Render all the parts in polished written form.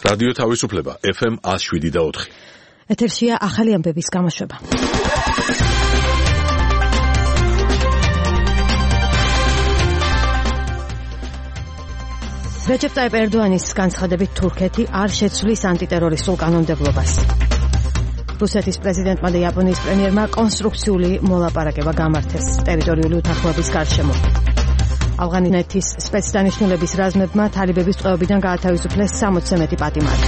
რადიო თავისუფლება FM 107.4. ეთერშია ახალი ამბების გამოშვება. რეჯეპ ტაიპ ერდოანის განცხადებით თურქეთი არ შეცვლის ანტიტერორისტულ კანონმდებლობას. რუსეთის პრეზიდენტმა და იაპონიის პრემიერმა კონსტრუქციული მოლაპარაკება გამართეს ტერიტორიული უთანხმოების გარშემო. ავღანეთის სპეცდანიშნულების რაზმებმა თალიბების ტყვეობიდან გაათავისუფლეს 60-ზე მეტი პატიმარი.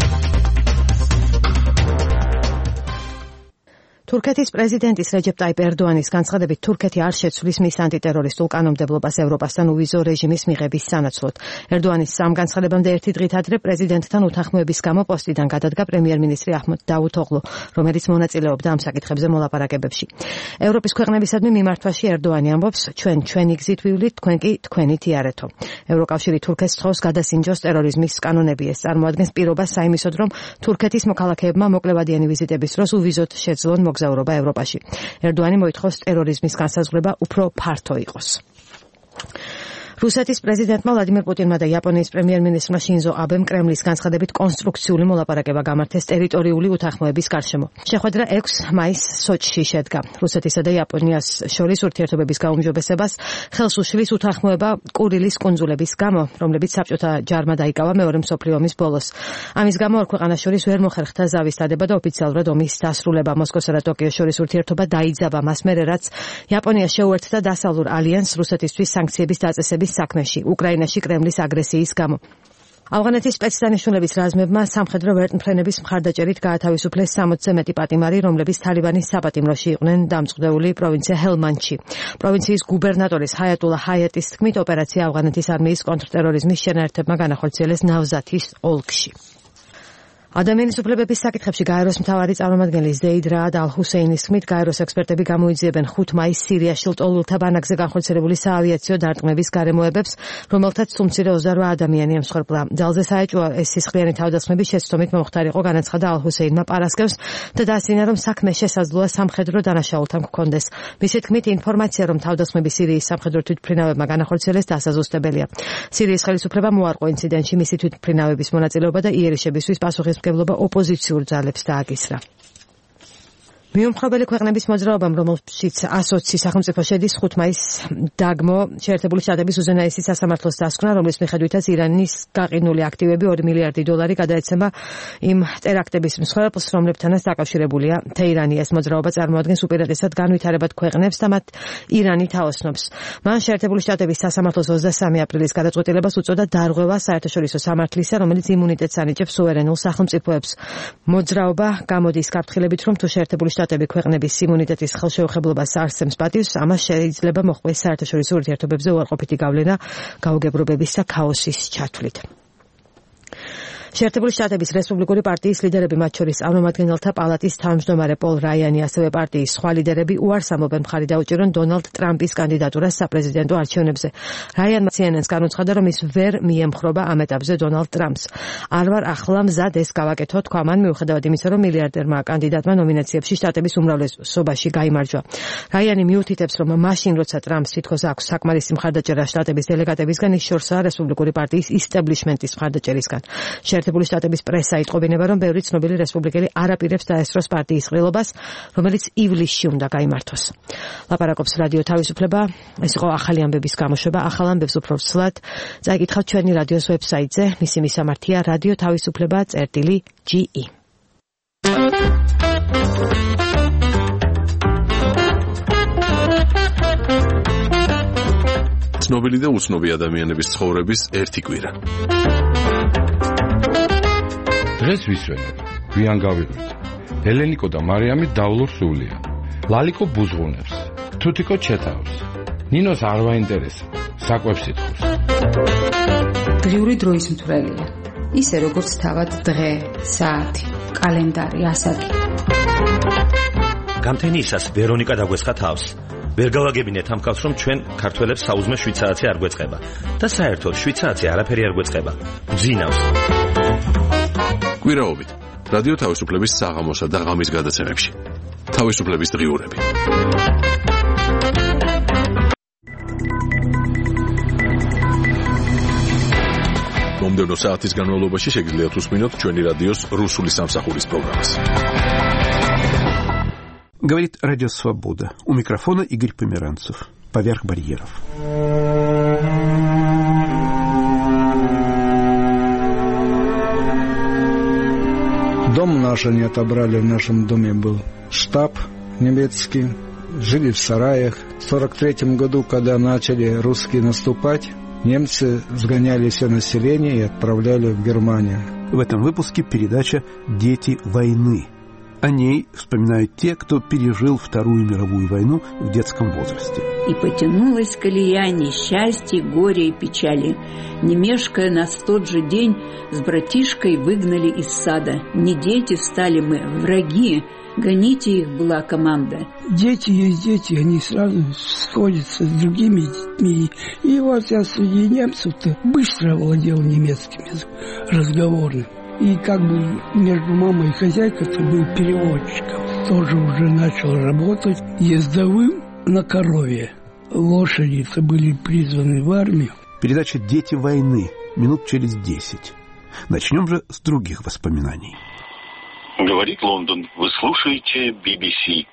თურქეთის პრეზიდენტის რეჯეპ ტაიპ ერდოანის განცხადებით თურქეთი არ შეცვლის მის ანტიტერორისტულ კანონმდებლობას ევროპასთან უვიზო რეჟიმის მიღების სანაცვლოდ. ერდოანის სამ განცხადებამდე ერთი დღით ადრე პრეზიდენტთან უთანხმოების გამო პოსტიდან გადადგა პრემიერ-მინისტრი აჰმედ დავუთოღლუ, რომელიც მონაწილეობდა ამ საკითხებზე მოლაპარაკებებში. ევროპის ქვეყნებისადმი მიმართვაში ერდოანი ამბობს, ჩვენი გზით ვივლით, თქვენ კი თქვენით იარეთო. ევროკავშირი თურქეთს თხოვს გადასინჯოს ტერორიზმის კანონები. ეს წარმოადგენს პირობას საიმისოდ, რომ თურქეთის მოქალაქეებმა მოკლევადიანი ვიზიტების დროს უვიზოდ შეძლონ მოგზაურობა ევროპაში. ერდოანი მოითხოვს ტერორიზმის განსაზღვრება უფრო ფართო იყოს. რუსეთის პრეზიდენტმა ვლადიმერ პუტინმა და იაპონიის პრემიერ-მინისტრმა შინზო აბემ კრემლის განცხადებით კონსტრუქციული მოლაპარაკება გამართეს ტერიტორიული უთანხმოების გარშემო. შეხვედრა 6 მაისს სოჩში შედგა. რუსეთისა და იაპონიას შორის ურთიერთობების გაუმჯობესებას ხელს უშლის უთანხმოება კურილის კუნძულების გამო, რომლებიც საბჭოთა ჯარმა დაიკავა მეორე მსოფლიო ომის ბოლოს. ამის გამო ორ ქვეყანას შორის ვერ მოხერხდა ზავის დადება და ოფიციალურად ომის დასრულება. მოსკოვსა და ტოკიოს შორის ურთიერთობა დაიძაბა მას მერე, რაც იაპონია შეუერთდა დასავლურ ალიანსს რუსეთისთვის სანქციების დაწესების საქმეში უკრაინაში კრემლის აგრესიის გამო. ავღანეთის სპეცდანიშნულების რაზმებმა სამხედრო ვერტმფრენების მხარდაჭერით გაათავისუფლეს 60-ზე მეტი პატიმარი, რომლებიც თალიბანის საპატიმროში იყვნენ დამწყდეული პროვინცია ჰელმანდში. პროვინციის გუბერნატორის ჰაიატულა ჰაიატის თქმით, ოპერაცია ავღანეთის არმიის კონტრტერორიზმის შენაერთებმა განახორციელეს ნავზათის ოლქში. ადამიანის უფლებების საკითხებში გაეროს მთავარი წარმომადგენელი ზეიდ რაად ალ-ჰუსეინის თქმით, გაეროს ექსპერტები გამოიძიებენ 5 მაისს სირიაში ლტოლვილთა ბანაკზე განხორციელებული საავიაციო დარტყმების გარემოებებს, რომელთაც თუმცირე 28 ადამიანი ემსხვერპლა. ძალზე საეჭვოა ეს სისხლიანი თავდასხმები შეცდომით მომხდარიყო, განაცხადა ალ-ჰუსეინმა პარასკევს და დაასწინა, რომ საქმე შესაძლოა სამხედრო დანაშაულთან გქონდეს. მისი თქმით, ინფორმაცია, რომ თავდასხმები სირიის სამხედრო თვითმფრინავებმა განახორციელეს, დასაზუსტებელია. სირიის ხელისუფლებამ უარყო ინციდენტში მისი თვითმფრინავების მონაწილეობა და იერიშებისთვის პასუხისმგებლობა ოპოზიციურ ძალებს დააკისრა. მიუმხრობელი ქვეყნების მოძრაობამ, რომელშიც 120 სახელმწიფო შედის, 5 მაისს დაგმო შეერთებული შტატების უზენაესი სასამართლოს დასკვნა, რომლის მიხედვითაც ირანის გაყინული აქტივები $2 მილიარდი გადაეცემა იმ ტერაქტების მსხვერპლს, რომლებთანაც დაკავშირებულია თეირანი. ეს მოძრაობა წარმოადგენს უპირატესად განვითარებად ქვეყნებს და მათ ირანი თაოსნობს. მან შეერთებული შტატების სასამართლოს 23 აპრილის გადაწყვეტილებას უწოდა დარღვევა საერთაშორისო სამართლისა, რომელიც იმუნიტეტს ანიჭებს სუვერენულ სახელმწიფოებს. მოძრაობა გამოდის გაფრთხილებით, რომ თუ შეერთებული შტატები ქვეყნების იმუნიტეტის ხელშეუხებლობას არსემს პატივს, ამას შეიძლება მოჰყვეს საერთაშორისო ურთიერთობებზე უარყოფითი გავლენა გაუგებრობების და ქაოსის ჩათვლით. შეერთებული შტატების რესპუბლიკური პარტიის ლიდერები, მათ შორის წარმომადგენელთა პალატის თავმჯდომარე პოლ რაიანი, ასევე პარტიის სხვა ლიდერები უარს ამობენ მხარი დაუჭირონ დონალდ ტრამპის კანდიდატურას საპრეზიდენტო არჩევნებზე. რაიანმა CNN-ს განუცხადა, რომ ის ვერ მიემხრობა ამ ეტაპზე დონალდ ტრამპს. არ ვარ ახლა მზად ეს გავაკეთო, თქვა მან, მიუხედავად იმისა, რომ მილიარდერმა კანდიდატმა ნომინაციებში შტატების უმრავლესობაში გაიმარჯვა. რაიანი მიუთითებს, რომ მაშინ, როცა ტრამპს თითქოს აქვს საკმარისი მხარდაჭერა შტატების დელეგატებისგან, ის შორსაა რესპუბლიკური პარტიის ისტაბლიშმენტის მხარდაჭერისგან. შეერთებული შტატების პრესა იტყობინება, რომ ბევრი ცნობილი რესპუბლიკელი არ აპირებს დაესწროს პარტიის ყრილობას, რომელიც ივლისში უნდა გაიმართოს. ლაპარაკობს რადიო თავისუფლება. ეს იყო ახალი ამბების გამოშვება. ახალ ამბებს უფრო ცვლად წაიკითხავთ ჩვენი რადიოს ვებსაიტზე. მისი მისამართია რადიო თავისუფლება.ge. ცნობილი და უცნობი ადამიანების ცხოვრების ერთი კვირა. დღეს ვისვენებ, გვიან გავიღვით. ელენიკო და მარიამი დავლურ სულია. ლალიკო ბუზღუნებს, თუთიკო ჩეთავს. ნინოს არ ვაინტერესა, საკვებს ითხოვს. დღიური დროის მთვრელია. ისე როგორც თავად დღე, საათი, კალენდარი, ასაკი. გამთენიისას ვერონიკა დაგვესხა თავს. ვერ გავაგებინეთ ამ კაცს, რომ ჩვენ ქართველებს საუზმე შვიცარიცი არ გვეწყება და საერთოდ შვიცარიცი არაფერი არ გვეწყება. გძინავს. კვირაობით რადიო თავისუფლების საღამოსა და ღამის გადაცემებში. თავისუფლების დღიურები. მომდევნო საათის განმავლობაში შეგიძლიათ უსმინოთ ჩვენი რადიოს რუსული სამსახურის პროგრამას. Говорит Радио Свобода. У микрофона Игорь Померанцев. Поверх барьеров. Дом наш они отобрали, в нашем доме был штаб немецкий, жили в сараях. В 1943 году, когда начали русские наступать, немцы сгоняли все население и отправляли в Германию. В этом выпуске передача «Дети войны». О ней вспоминают те, кто пережил Вторую мировую войну в детском возрасте. И потянулась колея несчастья, горя и печали. Не мешкая, нас в тот же день с братишкой выгнали из сада. Не дети стали мы, враги. Гоните их, была команда. Дети есть дети, они сразу сходятся с другими детьми. И вот я среди немцев-то быстро владел немецким языком, разговорным. И как бы между мамой и хозяйкой-то был переводчиком. Тоже уже начал работать ездовым на корове. Лошади-то были призваны в армию. Передача «Дети войны» минут через 10. Начнем же с других воспоминаний. Говорит Лондон. Вы слушаете BBC.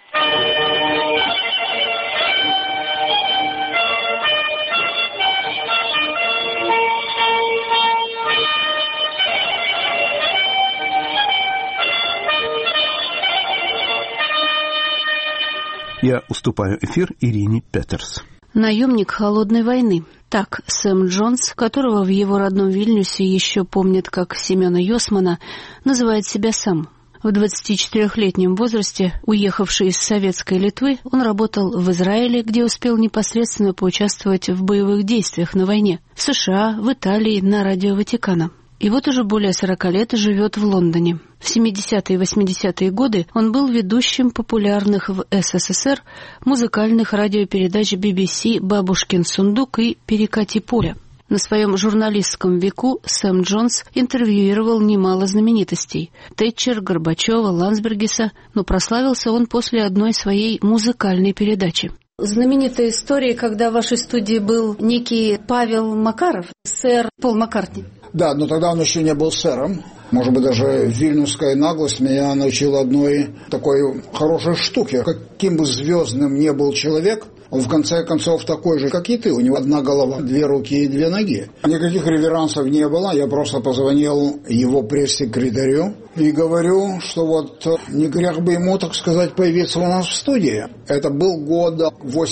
Я уступаю эфир Ирине Петерс. Наемник холодной войны. Так Сэм Джонс, которого в его родном Вильнюсе еще помнят как Семена Йосмана, называет себя сам. В 24-летнем возрасте, уехавший из советской Литвы, он работал в Израиле, где успел непосредственно поучаствовать в боевых действиях на войне, в США, в Италии, на радио Ватикана. И вот уже более 40 лет живет в Лондоне. В 70-е и 80-е годы он был ведущим популярных в СССР музыкальных радиопередач BBC «Бабушкин сундук» и «Перекати поле». На своем журналистском веку Сэм Джонс интервьюировал немало знаменитостей – Тэтчер, Горбачева, Ландсбергиса, но прославился он после одной своей музыкальной передачи. Знаменитая история, когда в вашей студии был некий Павел Макаров, сэр Пол Маккартни. Да, но тогда он еще не был сэром. Может быть, даже вильнюсская наглость меня научила одной такой хорошей штуке. Каким бы звездным ни был человек, он в конце концов такой же, как и ты. У него одна голова, две руки и две ноги. Никаких реверансов не было. Я просто позвонил его пресс-секретарю и говорю, что вот не грех бы ему, так сказать, появиться у нас в студии. Это был год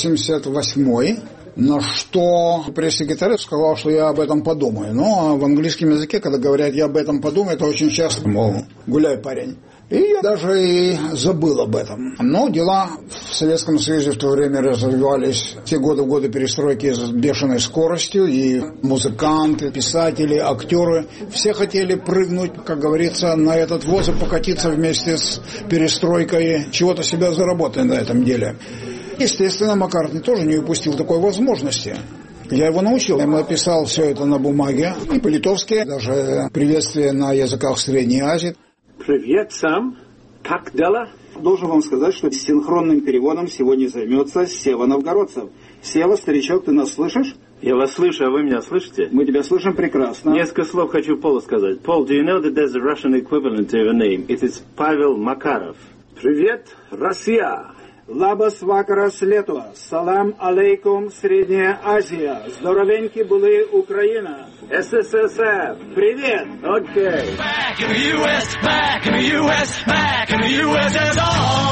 88-й. На что пресс-секретарь сказал, что я об этом подумаю. Ну, а в английском языке, когда говорят «я об этом подумаю», это очень часто, мол, гуляй, парень. И я даже и забыл об этом. Но дела в Советском Союзе в то время развивались все годы перестройки с бешеной скоростью. И музыканты, писатели, актеры все хотели прыгнуть, как говорится, на этот воз и покатиться вместе с перестройкой, чего-то себя заработать на этом деле. Естественно, Маккартни тоже не упустил такой возможности. Я его научил, я ему написал все это на бумаге, и по-литовски, даже приветствие на языках Средней Азии. Привет, Сэм. Как дела? Должен вам сказать, что синхронным переводом сегодня займется Сева Новгородцев. Сева, старичок, ты нас слышишь? Я вас слышу, а вы меня слышите? Мы тебя слышим прекрасно. Несколько слов хочу Полу сказать. Paul, do you know that there's a Russian equivalent to your name? It is Pavel Makarov. Привет, Россия. Лабас вакарас летуа. Салам алейкум, Средняя Азия. Здоровеньки были Украина. СССР. Привет. Окей. Back in the US, back in the US, back in the USSR.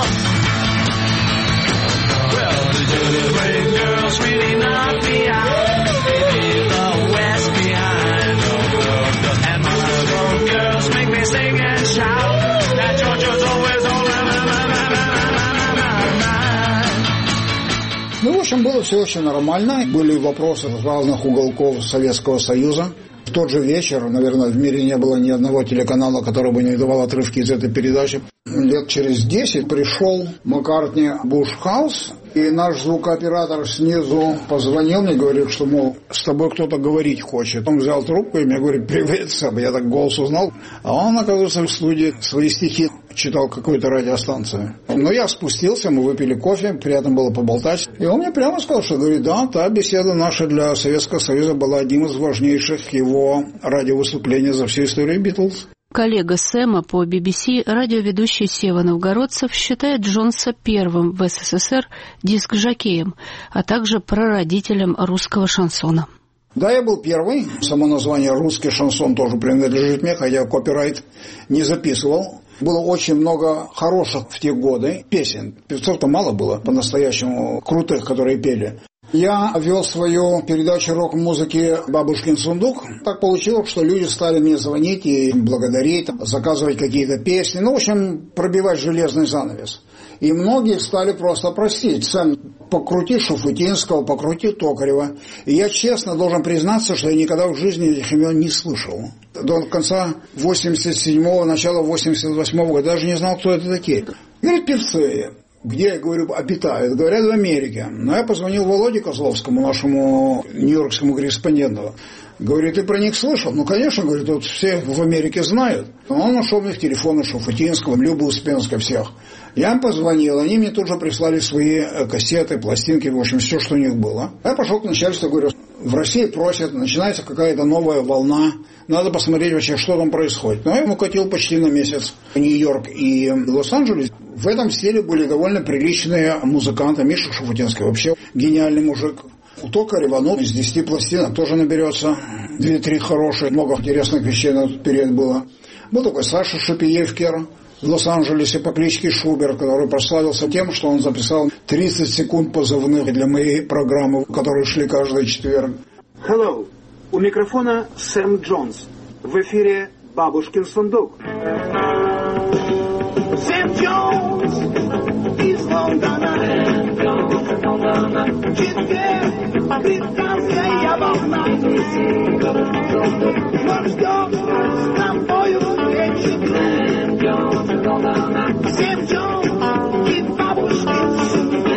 Well, the dirty red girls really knock me out. Leaving the West behind. And my old girls make me sing and shout. That Georgia's always on. Ну, в общем, было все очень нормально. Были вопросы с разных уголков Советского Союза. В тот же вечер, наверное, в мире не было ни одного телеканала, который бы не давал отрывки из этой передачи. Лет через 10 пришел Маккартни в Буш-хаус, и наш звукооператор снизу позвонил мне, говорит, что, мол, с тобой кто-то говорить хочет. Он взял трубку и мне говорит: привет, Сэм. Я так голос узнал. А он, оказывается, в студии свои стихи читал какую-то радиостанцию. Но я спустился, мы выпили кофе, приятно было поболтать. И он мне прямо сказал, что, говорит, да, та беседа наша для Советского Союза была одним из важнейших его радиовыступлений за всю историю Битлз. Коллега Сэма по BBC, радиоведущий Сева Новгородцев, считает Джонса первым в СССР диск-жокеем, а также прародителем русского шансона. Да, я был первый. Само название «русский шансон» тоже принадлежит мне, хотя копирайт не записывал. Было очень много хороших в те годы песен. Певцов-то мало было по-настоящему крутых, которые пели. Я вел свою передачу рок-музыки «Бабушкин сундук». Так получилось, что люди стали мне звонить и благодарить, заказывать какие-то песни. Ну, в общем, пробивать железный занавес. И многие стали просто просить: Сэм, покрути Шуфутинского, покрути Токарева. И я честно должен признаться, что я никогда в жизни этих имен не слышал. До конца 87-го, начала 88-го года даже не знал, кто это такие. Говорит, певцы. Где, я говорю, обитают? Говорят, в Америке. Но я позвонил Володе Козловскому, нашему нью-йоркскому корреспонденту. Говорю, ты про них слышал? Ну, конечно, говорит, тут все в Америке знают. Он нашел мне в телефоны Шуфутинского, Любы Успенской, всех. Я им позвонил, они мне тут же прислали свои кассеты, пластинки, в общем, все, что у них было. Я пошел к начальству, говорю, в России просят, начинается какая-то новая волна, надо посмотреть вообще, что там происходит. Но я ему катил почти на месяц Нью-Йорк и Лос-Анджелес. В этом стиле были довольно приличные музыканты. Миша Шуфутинский вообще гениальный мужик. У Токарева, ну, из 10 пластинок тоже наберется 2-3 хорошие. Много интересных вещей на тот период было. Был такой Саша Шапиевкер в Лос-Анджелесе по кличке Шуберт, который прославился тем, что он записал 30 секунд позывных для моей программы, которые шли каждый четверг. Hello. У микрофона Сэм Джонс. В эфире «Бабушкин сундук». Сэм Джонс из Лондона. Четверг, британская волна. Но ждем с тобою вечер. Сэм Джонс и Бабушкин сундук.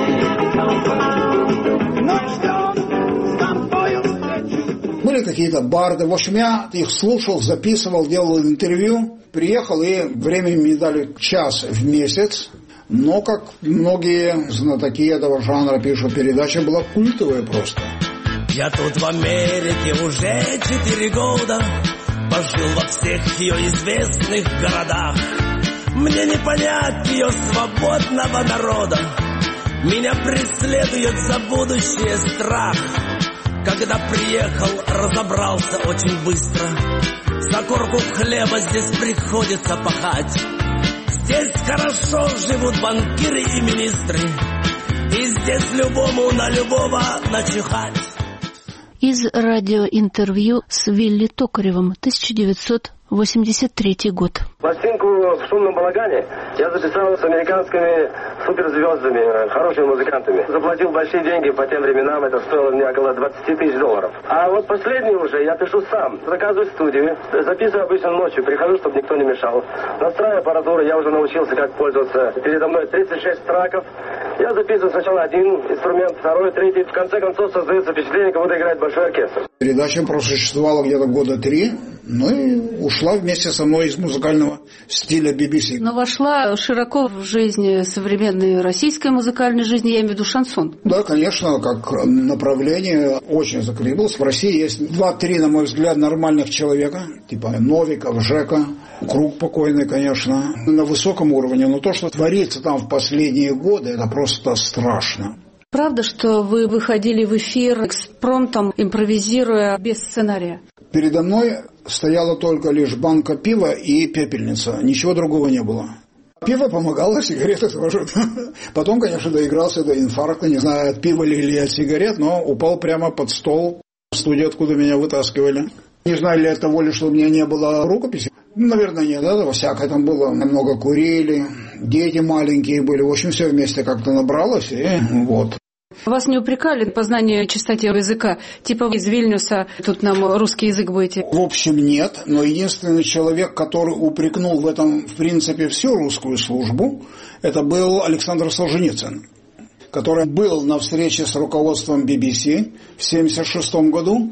Но ждем с тобою вечер. Были какие-то барды. В общем, я их слушал, записывал, делал интервью. Приехал, и времени мне дали час в месяц. Но, как многие знатоки этого жанра пишут, передача была культовая просто. Я тут в Америке уже 4 года, пожил во всех ее известных городах. Мне не понять ее свободного народа, меня преследует за будущее страх. Когда приехал, разобрался очень быстро, за корку хлеба здесь приходится пахать. Здесь хорошо живут банкиры и министры, и здесь любому на любого начихать. Из радиоинтервью с Вилли Токаревым, 1983 год. Пластинку в шумном балагане я записал с американскими суперзвездами, хорошими музыкантами. Заплатил большие деньги, по тем временам это стоило мне около $20 тысяч. А вот последнюю уже я пишу сам, заказываю студию, записываю обычно ночью, прихожу, чтобы никто не мешал. Настраиваю аппаратуру, я уже научился, как пользоваться. Передо мной 36 треков. Я записываю сначала один инструмент, второй, третий. В конце концов создается впечатление, как будто играет большой оркестр. Передача просуществовала где-то года 3, ну и ушла вместе со мной из музыкального стиля BBC. Но вошла широко в жизнь современной российской музыкальной жизни, я имею в виду шансон. Да, конечно, как направление очень закрепилось. В России есть 2-3, на мой взгляд, нормальных человека, типа Новиков, Жека, Круг покойный, конечно, на высоком уровне. Но то, что творится там в последние годы, это просто страшно. Правда, что вы выходили в эфир экспромтом, импровизируя без сценария? Передо мной стояла только лишь банка пива и пепельница. Ничего другого не было. Пиво помогало, сигареты тоже. Потом, конечно, доигрался до инфаркта. Не знаю, от пива или от сигарет, но упал прямо под стол в студии, откуда меня вытаскивали. Не знаю, ли от того, что у меня не было рукописи. Наверное, нет, да, всякое там было. Много курили, дети маленькие были. В общем, все вместе как-то набралось, и вот. Вас не упрекали по знанию чистоте языка? Типа из Вильнюса тут нам русский язык будете? В общем, нет. Но единственный человек, который упрекнул в этом, в принципе, всю русскую службу, это был Александр Солженицын, который был на встрече с руководством BBC в 1976 году.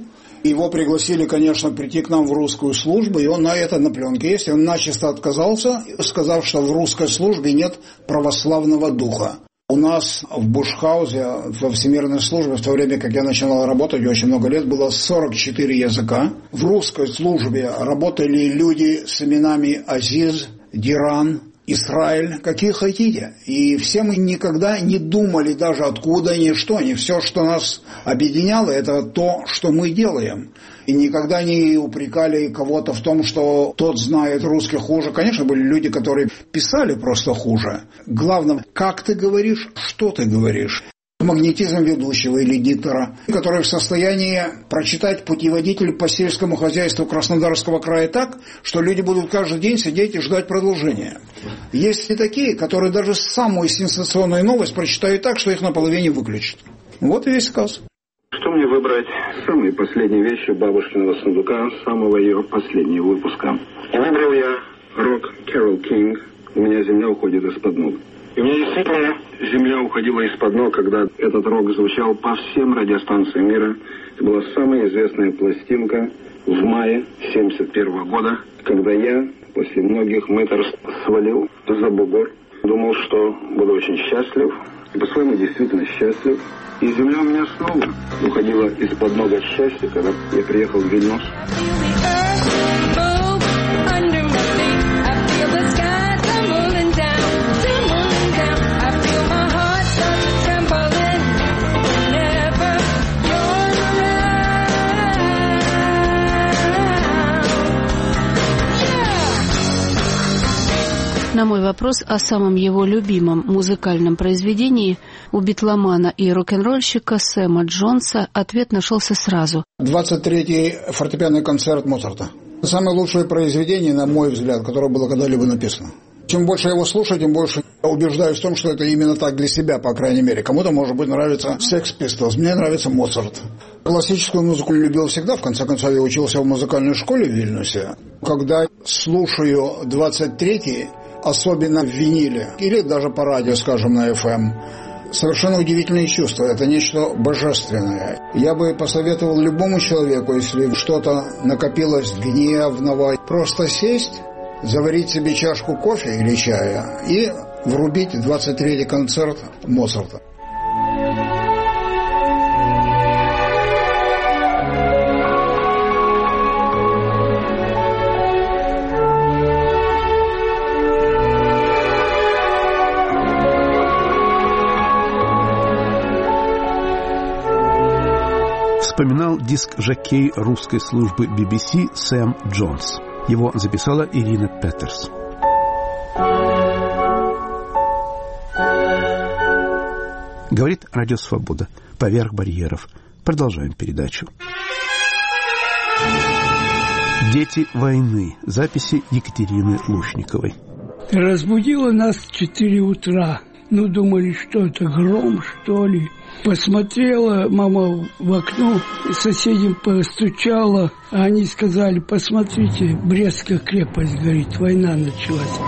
Его пригласили, конечно, прийти к нам в русскую службу, и он на это на пленке есть. Он начисто отказался, сказав, что в русской службе нет православного духа. У нас в Бушхаузе, во Всемирной службе, в то время, как я начинал работать, очень много лет, было 44 языка. В русской службе работали люди с именами Азиз, Диран, Израиль, какие хотите. И все мы никогда не думали даже откуда, ни что, ни все, что нас объединяло, это то, что мы делаем. И никогда не упрекали кого-то в том, что тот знает русский хуже. Конечно, были люди, которые писали просто хуже. Главное, как ты говоришь, что ты говоришь. Магнетизм ведущего или диктора, который в состоянии прочитать путеводитель по сельскому хозяйству Краснодарского края так, что люди будут каждый день сидеть и ждать продолжения. Есть и такие, которые даже самую сенсационную новость прочитают так, что их наполовине выключат. Вот и весь сказ. Что мне выбрать? Самые последние вещи бабушкиного сундука, самого ее последнего выпуска. И выбрал я рок Кэрол Кинг «У меня земля уходит из-под ног». И у меня действительно земля уходила из-под ног, когда этот рок звучал по всем радиостанциям мира. Это была самая известная пластинка в мае 1971 года, когда я после многих мытарств свалил за бугор. Думал, что буду очень счастлив. И по-своему действительно счастлив. И земля у меня снова уходила из-под ног от счастья, когда я приехал в Вильнюс. На мой вопрос о самом его любимом музыкальном произведении у битломана и рок-н-ролльщика Сэма Джонса ответ нашелся сразу. 23-й фортепианный концерт Моцарта. Самое лучшее произведение, на мой взгляд, которое было когда-либо написано. Чем больше я его слушаю, тем больше убеждаюсь в том, что это именно так для себя, по крайней мере. Кому-то, может быть, нравится Sex Pistols, мне нравится Моцарт. Классическую музыку любил всегда, в конце концов, я учился в музыкальной школе в Вильнюсе. Когда слушаю 23-й, особенно в виниле, или даже по радио, скажем, на FM, совершенно удивительные чувства. Это нечто божественное. Я бы посоветовал любому человеку, если что-то накопилось гневного, просто сесть, заварить себе чашку кофе или чая и врубить 23-й концерт Моцарта. Вспоминал диск-жокей русской службы BBC Сэм Джонс. Его записала Ирина Петерс. Говорит Радио Свобода. Поверх барьеров. Продолжаем передачу. Дети войны. Записи Екатерины Лушниковой. Разбудила нас в 4 утра. Ну, думали, что это, гром, что ли? Посмотрела мама в окно, соседям постучала, а они сказали: посмотрите, Брестская крепость горит, война началась.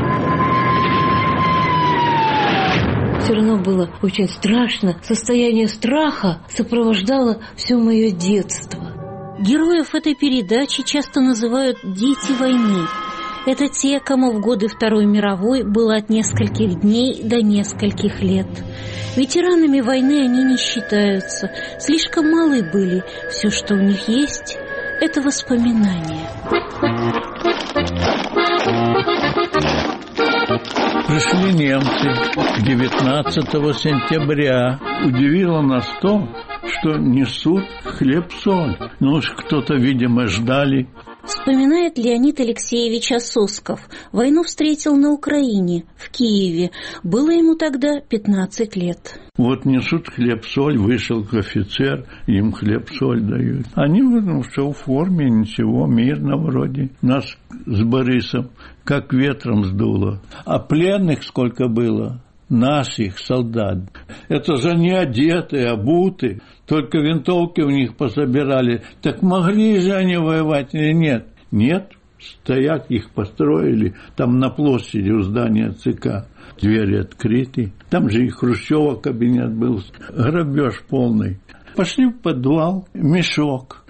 Все равно было очень страшно. Состояние страха сопровождало все мое детство. Героев этой передачи часто называют «дети войны». Это те, кому в годы Второй мировой было от нескольких дней до нескольких лет. Ветеранами войны они не считаются, слишком малы были. Все, что у них есть, это воспоминания. Пришли немцы 19 сентября. Удивило нас то, что несут хлеб-соль. Ну уж кто-то, видимо, ждали. Вспоминает Леонид Алексеевич Ососков. Войну встретил на Украине, в Киеве. Было ему тогда 15 лет. Вот несут хлеб-соль, вышел офицер, им хлеб-соль дают. Они, все в форме, ничего, мирно вроде. Нас с Борисом как ветром сдуло. А пленных сколько было? Наших солдат. Это же не одетые, обуты. Только винтовки у них пособирали. Так могли же они воевать или нет? Нет. Стоят, их построили. Там на площади у здания ЦК. Двери открыты. Там же и Хрущева кабинет был. Грабеж полный. Пошли в подвал. Мешок.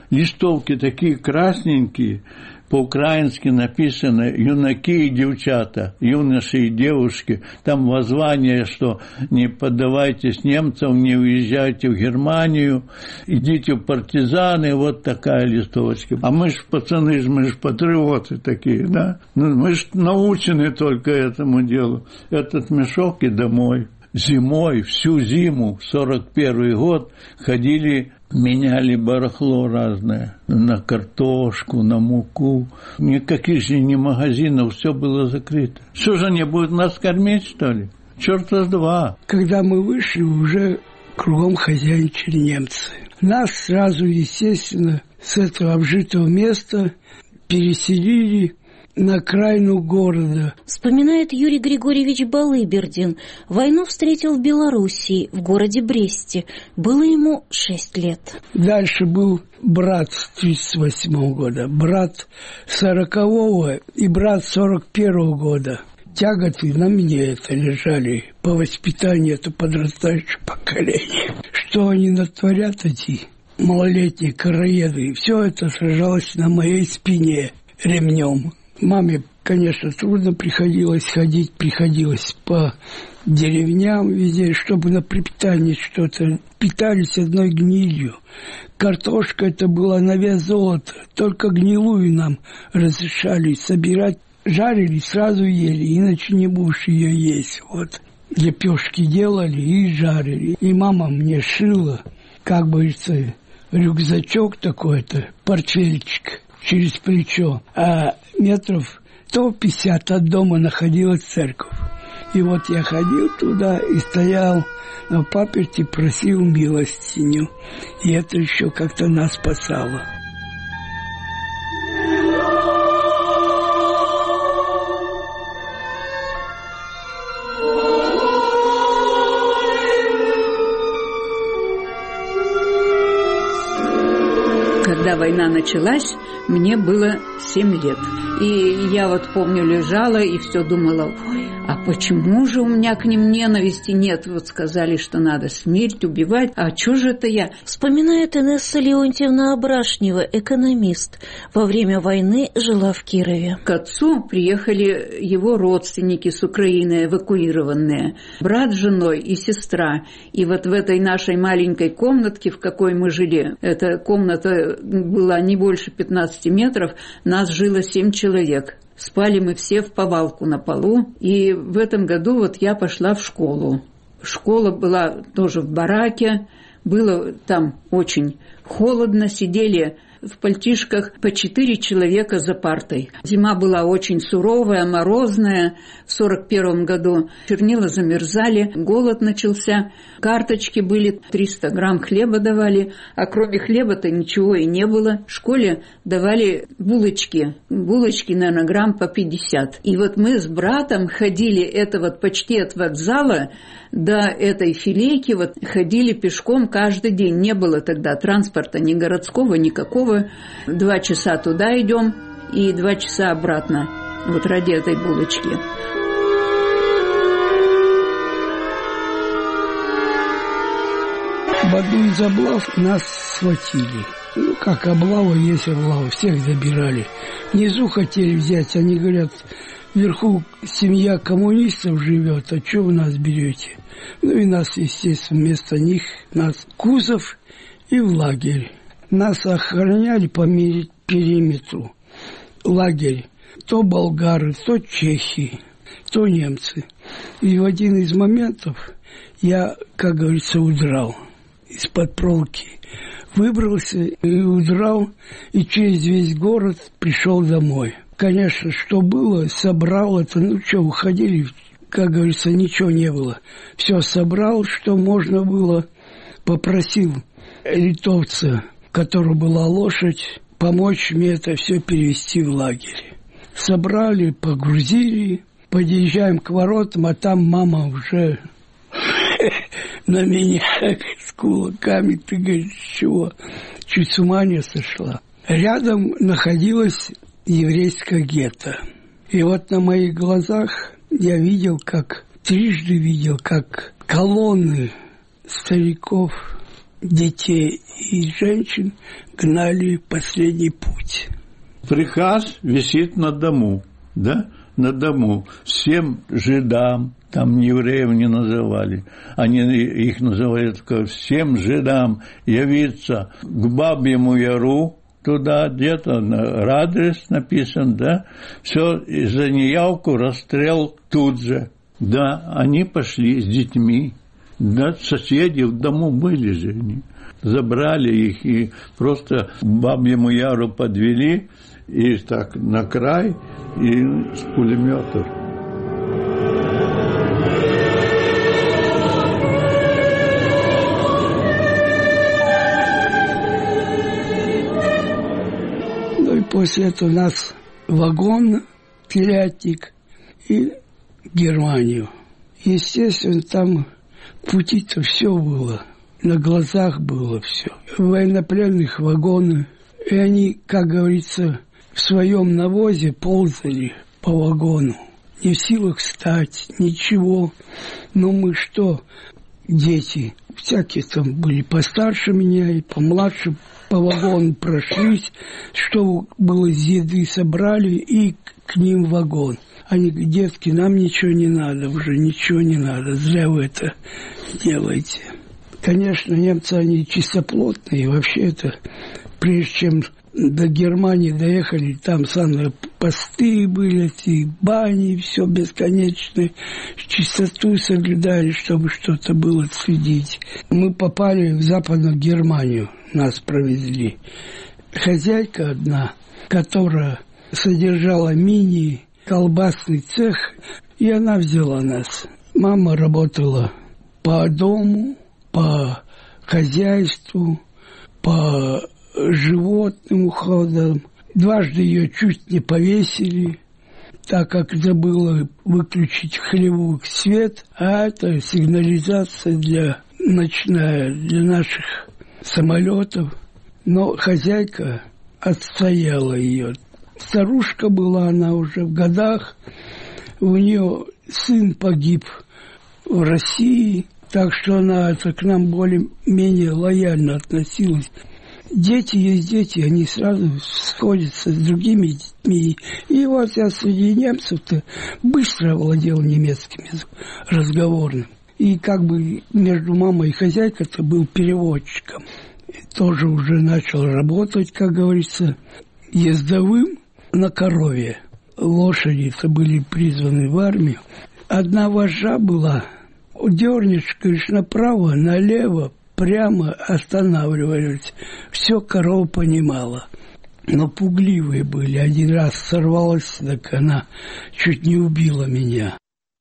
листовки такие красненькие, по-украински написано «Юнаки и девчата», «Юноши и девушки». Там воззвание, что не поддавайтесь немцам, не уезжайте в Германию, идите в партизаны, вот такая листовочка. А мы ж, пацаны, мы ж патриоты такие, да? Ну, мы ж научены только этому делу. Этот мешок и домой. Зимой, всю зиму, 41 год, ходили, меняли барахло разное на картошку, на муку. Никаких же ни магазинов, все было закрыто. Что же они будут нас кормить, что ли? Черта с два. Когда мы вышли, уже кругом хозяйничали немцы. Нас сразу, естественно, с этого обжитого места переселили на окраину города. Вспоминает Юрий Григорьевич Балыбердин. Войну встретил в Белоруссии, в городе Бресте. Было ему 6 лет. Дальше был брат с 1938 года, брат 40-го и брат 41-го года. Тяготы на мне это лежали по воспитанию это подрастающее поколение. Что они натворят, эти малолетние короеды, и все это сражалось на моей спине ремнем. Маме, конечно, трудно приходилось ходить, приходилось по деревням везде, чтобы на пропитание что-то. Питались одной гнилью. Картошка это была на вес золота, только гнилую нам разрешали собирать. Жарили, сразу ели, иначе не будешь ее есть. Вот лепешки делали и жарили. И мама мне шила, как бы это, рюкзачок такой-то, портфельчик через плечо, а метров 150 от дома находилась церковь. И вот я ходил туда и стоял на паперти, просил милостиню. И это еще как-то нас спасало. Когда война началась, мне было 7 лет. И я вот помню, лежала и все думала, ой, а почему же у меня к ним ненависти нет? Вот сказали, что надо смерть, убивать, а что же это я? Вспоминает Инесса Леонтьевна Абрашнева, экономист. Во время войны жила в Кирове. К отцу приехали его родственники с Украины, эвакуированные. Брат с женой и сестра. И вот в этой нашей маленькой комнатке, в какой мы жили, эта комната была не больше 15 метров, нас жило 7 человек. Спали мы все в повалку на полу. И в этом году вот я пошла в школу. Школа была тоже в бараке. Было там очень холодно. Сидели в пальтишках по 4 человека за партой. Зима была очень суровая, морозная. В 41 году чернила замерзали, голод начался. Карточки были, 300 грамм хлеба давали, а кроме хлеба-то ничего и не было. В школе давали булочки, наверное, грамм по 50. И вот мы с братом ходили, это вот почти от вокзала до этой филейки, вот ходили пешком каждый день. Не было тогда транспорта ни городского, никакого. 2 часа туда идем и 2 часа обратно, вот ради этой булочки. В одну из облав нас схватили. Ну, как облава есть облава, всех забирали. Внизу хотели взять, они говорят, вверху семья коммунистов живет, а что вы нас берете? Ну и нас, естественно, вместо них, нас кузов и в лагерь. Нас охраняли по периметру. Лагерь. То болгары, то чехи, то немцы. И в один из моментов я, как говорится, удрал из-под проволоки. Выбрался и удрал, и через весь город пришел домой. Конечно, что было, собрал это, ну что, уходили, как говорится, ничего не было. Все собрал, что можно было, попросил литовца, у которого была лошадь, помочь мне это все перевести в лагерь. Собрали, погрузили, подъезжаем к воротам, а там мама уже на меня с кулаками, ты говоришь, чего? Чуть с ума не сошла. Рядом находилась еврейская гетто. И вот на моих глазах я трижды видел, как колонны стариков детей и женщин гнали в последний путь. Приказ висит на дому, да? На дому. Всем жидам, там евреев не называли, они их называли только всем жидам явиться к Бабьему Яру, туда где-то адрес написан, да? Все, за неявку расстрел тут же. Да, они пошли с детьми. Да, соседи в дому были же они. Забрали их и просто к Бабьему Яру подвели, и так на край, и с пулеметов. Ну и после этого нас вагон, телятник и Германию. Естественно, там пути-то все было, на глазах было все. Военнопленных вагоны, и они, как говорится, в своем навозе ползали по вагону. Не в силах встать, ничего. Но мы что, дети, всякие там были постарше меня и помладше, по вагону прошлись, что было из еды собрали и к ним в вагон. Они говорят: детки, нам ничего не надо уже, ничего не надо, зря вы это делаете. Конечно, немцы, они чистоплотные, и вообще это, прежде чем до Германии доехали, там самые посты были, эти бани, все бесконечное, чистоту соблюдали, чтобы что-то было следить. Мы попали в Западную Германию, нас провезли. Хозяйка одна, которая содержала мини-колбасный цех, и она взяла нас. Мама работала по дому, по хозяйству, по животным уходом. Дважды ее чуть не повесили, так как забыла выключить в хлеву свет, а это сигнализация ночная для наших самолетов. Но хозяйка отстояла ее. Старушка была она уже в годах, у нее сын погиб в России, так что она к нам более-менее лояльно относилась. Дети есть дети, они сразу сходятся с другими детьми. И вот я среди немцев-то быстро владел немецким языком, разговорным. И как бы между мамой и хозяйкой-то был переводчиком. И тоже уже начал работать, как говорится, ездовым на корове. Лошади-то были призваны в армию. Одна вожжа была, дернешь, говоришь, направо, налево, прямо останавливались. Все корова понимала. Но пугливые были. Один раз сорвалась, так она чуть не убила меня.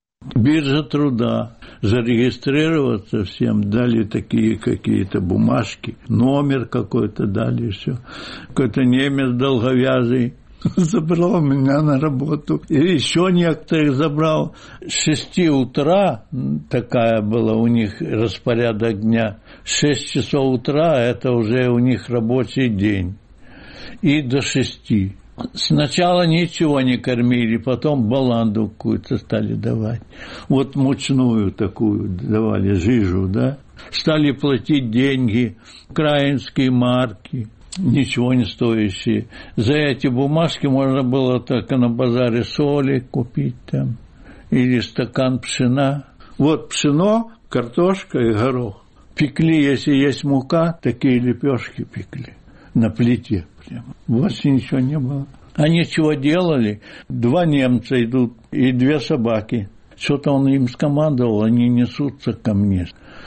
Биржа труда. Зарегистрироваться всем дали такие какие-то бумажки. Номер какой-то дали, все. Какой-то немец долговязый забрал меня на работу. И еще некоторых забрал. С 6 утра, такая была у них распорядок дня, 6 часов утра, это уже у них рабочий день. И до 6. Сначала ничего не кормили, потом баланду какую-то стали давать. Вот мучную такую давали, жижу, да. Стали платить деньги, украинские марки, ничего не стоящие. За эти бумажки можно было только на базаре соли купить там, или стакан пшена. Вот пшено, картошка и горох. Пекли, если есть мука, такие лепешки пекли на плите прямо. Больше ничего не было. Они чего делали? 2 немца идут и 2 собаки. Что-то он им скомандовал, они несутся ко мне.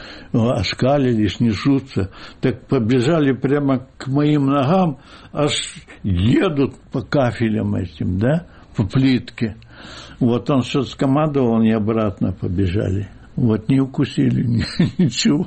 Оскалились, несутся. Так побежали прямо к моим ногам, аж едут по кафелям этим, да, по плитке. Вот он что-то скомандовал, они обратно побежали. Вот не укусили ничего.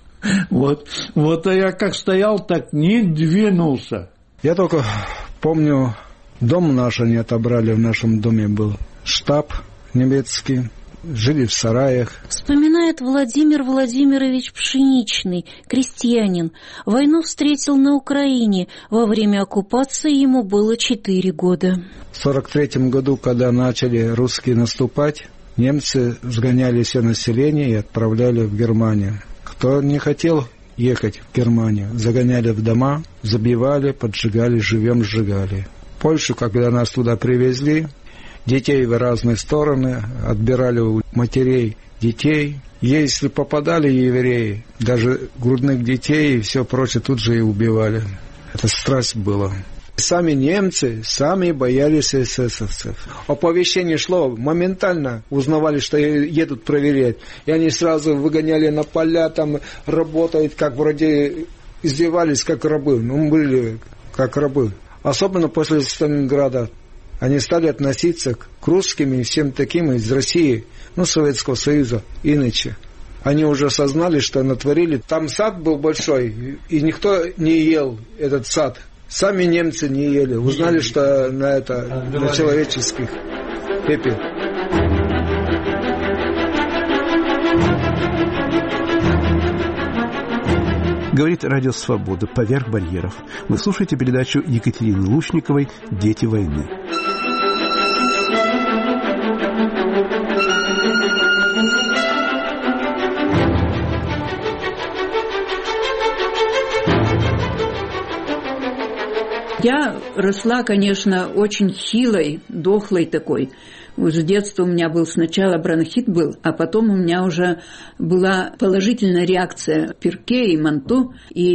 Вот, а я как стоял, так не двинулся. Я только помню, дом наш они отобрали, в нашем доме был штаб немецкий, жили в сараях. Вспоминает Владимир Владимирович Пшеничный, крестьянин. Войну встретил на Украине. Во время оккупации ему было 4 года. В 1943 году, когда начали русские наступать, немцы сгоняли все население и отправляли в Германию. Кто не хотел ехать в Германию. Загоняли в дома, забивали, поджигали, живем сжигали. В Польшу, когда нас туда привезли, детей в разные стороны, отбирали у матерей детей. Если попадали евреи, даже грудных детей и все прочее, тут же и убивали. Это страсть была. Сами немцы, сами боялись эсэсовцев. Оповещение шло, моментально узнавали, что едут проверять. И они сразу выгоняли на поля, там работают, как вроде издевались, как рабы. Ну, были как рабы. Особенно после Сталинграда. Они стали относиться к русским и всем таким из России, Советского Союза, иначе. Они уже осознали, что натворили. Там сад был большой, и никто не ел этот сад. Сами немцы не ели. Узнали, что на человеческих пепел. Говорит Радио Свобода «Поверх барьеров». Вы слушаете передачу Екатерины Лучниковой «Дети войны». Я росла, конечно, очень хилой, дохлой такой. С детства у меня был сначала бронхит был, а потом у меня уже была положительная реакция Пирке и Манто,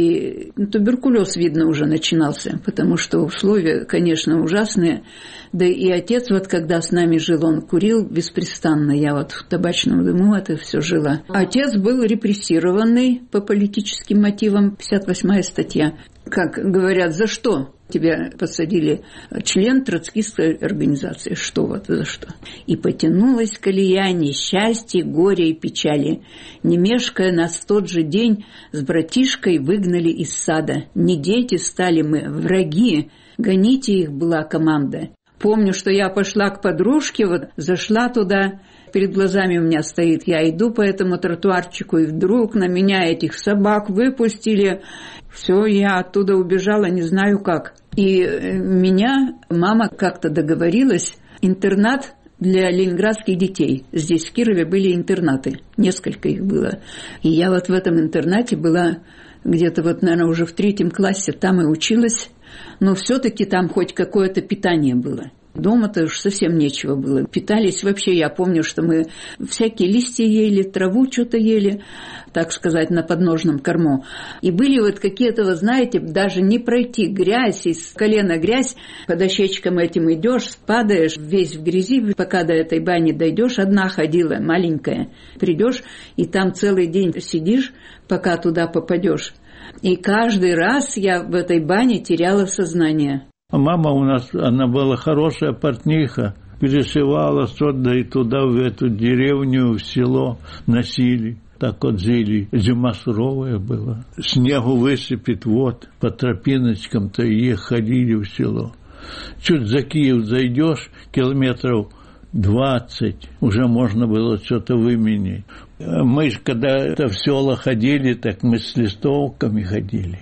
и туберкулез, видно, уже начинался, потому что условия, конечно, ужасные. Да и отец, когда с нами жил, он курил беспрестанно. Я в табачном дыму это все жила. Отец был репрессированный по политическим мотивам, 58-я статья. Как говорят, за что тебя посадили? Член троцкистской организации. Что за что? И потянулась колея несчастья, горя и печали. Не мешкая, нас в тот же день с братишкой выгнали из сада. Не дети стали мы, враги. Гоните их, была команда. Помню, что я пошла к подружке, зашла туда, перед глазами у меня стоит, я иду по этому тротуарчику, и вдруг на меня этих собак выпустили. Все, я оттуда убежала, не знаю как. И меня мама как-то договорилась, интернат для ленинградских детей. Здесь в Кирове были интернаты, несколько их было. И я в этом интернате была где-то наверное, уже в 3 классе, там и училась. Но все-таки там хоть какое-то питание было. Дома-то уж совсем нечего было. Питались вообще, я помню, что мы всякие листья ели, траву что-то ели, так сказать, на подножном корму. И были какие-то, знаете, даже не пройти грязь, из колена грязь, по дощечкам этим идешь, падаешь весь в грязи, пока до этой бани дойдешь, одна ходила, маленькая. Придешь, и там целый день сидишь, пока туда попадешь. И каждый раз я в этой бане теряла сознание. Мама у нас, она была хорошая портниха, перешивала сюда и туда, в эту деревню, в село носили. Так жили. Зима суровая была. Снегу высыпет, по тропиночкам-то и ходили в село. Чуть за Киев зайдешь, километров 20, уже можно было что-то выменять. Мы, когда в села ходили, так мы с листовками ходили.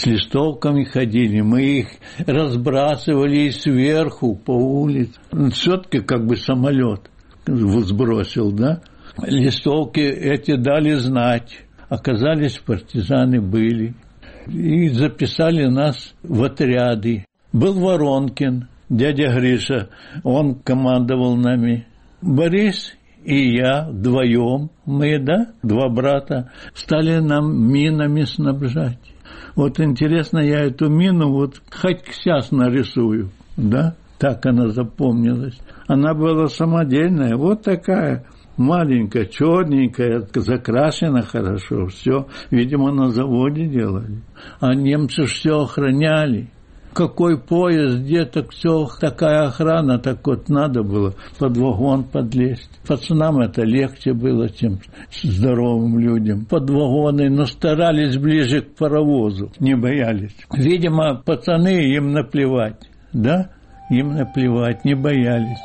Мы их разбрасывали сверху по улице. Все-таки самолет сбросил, да? Листовки эти дали знать. Оказались, партизаны были. И записали нас в отряды. Был Воронкин, дядя Гриша, он командовал нами. Борис и я вдвоем, мы, 2 брата, стали нам минами снабжать. Интересно, я эту мину хоть сейчас нарисую, так она запомнилась. Она была самодельная, такая, маленькая, черненькая, закрашена хорошо, все, видимо, на заводе делали. А немцы все охраняли. Какой поезд, где так все, такая охрана, так надо было под вагон подлезть. Пацанам это легче было, чем здоровым людям. Под вагоны, но старались ближе к паровозу, не боялись. Видимо, пацаны, им наплевать, им наплевать, не боялись.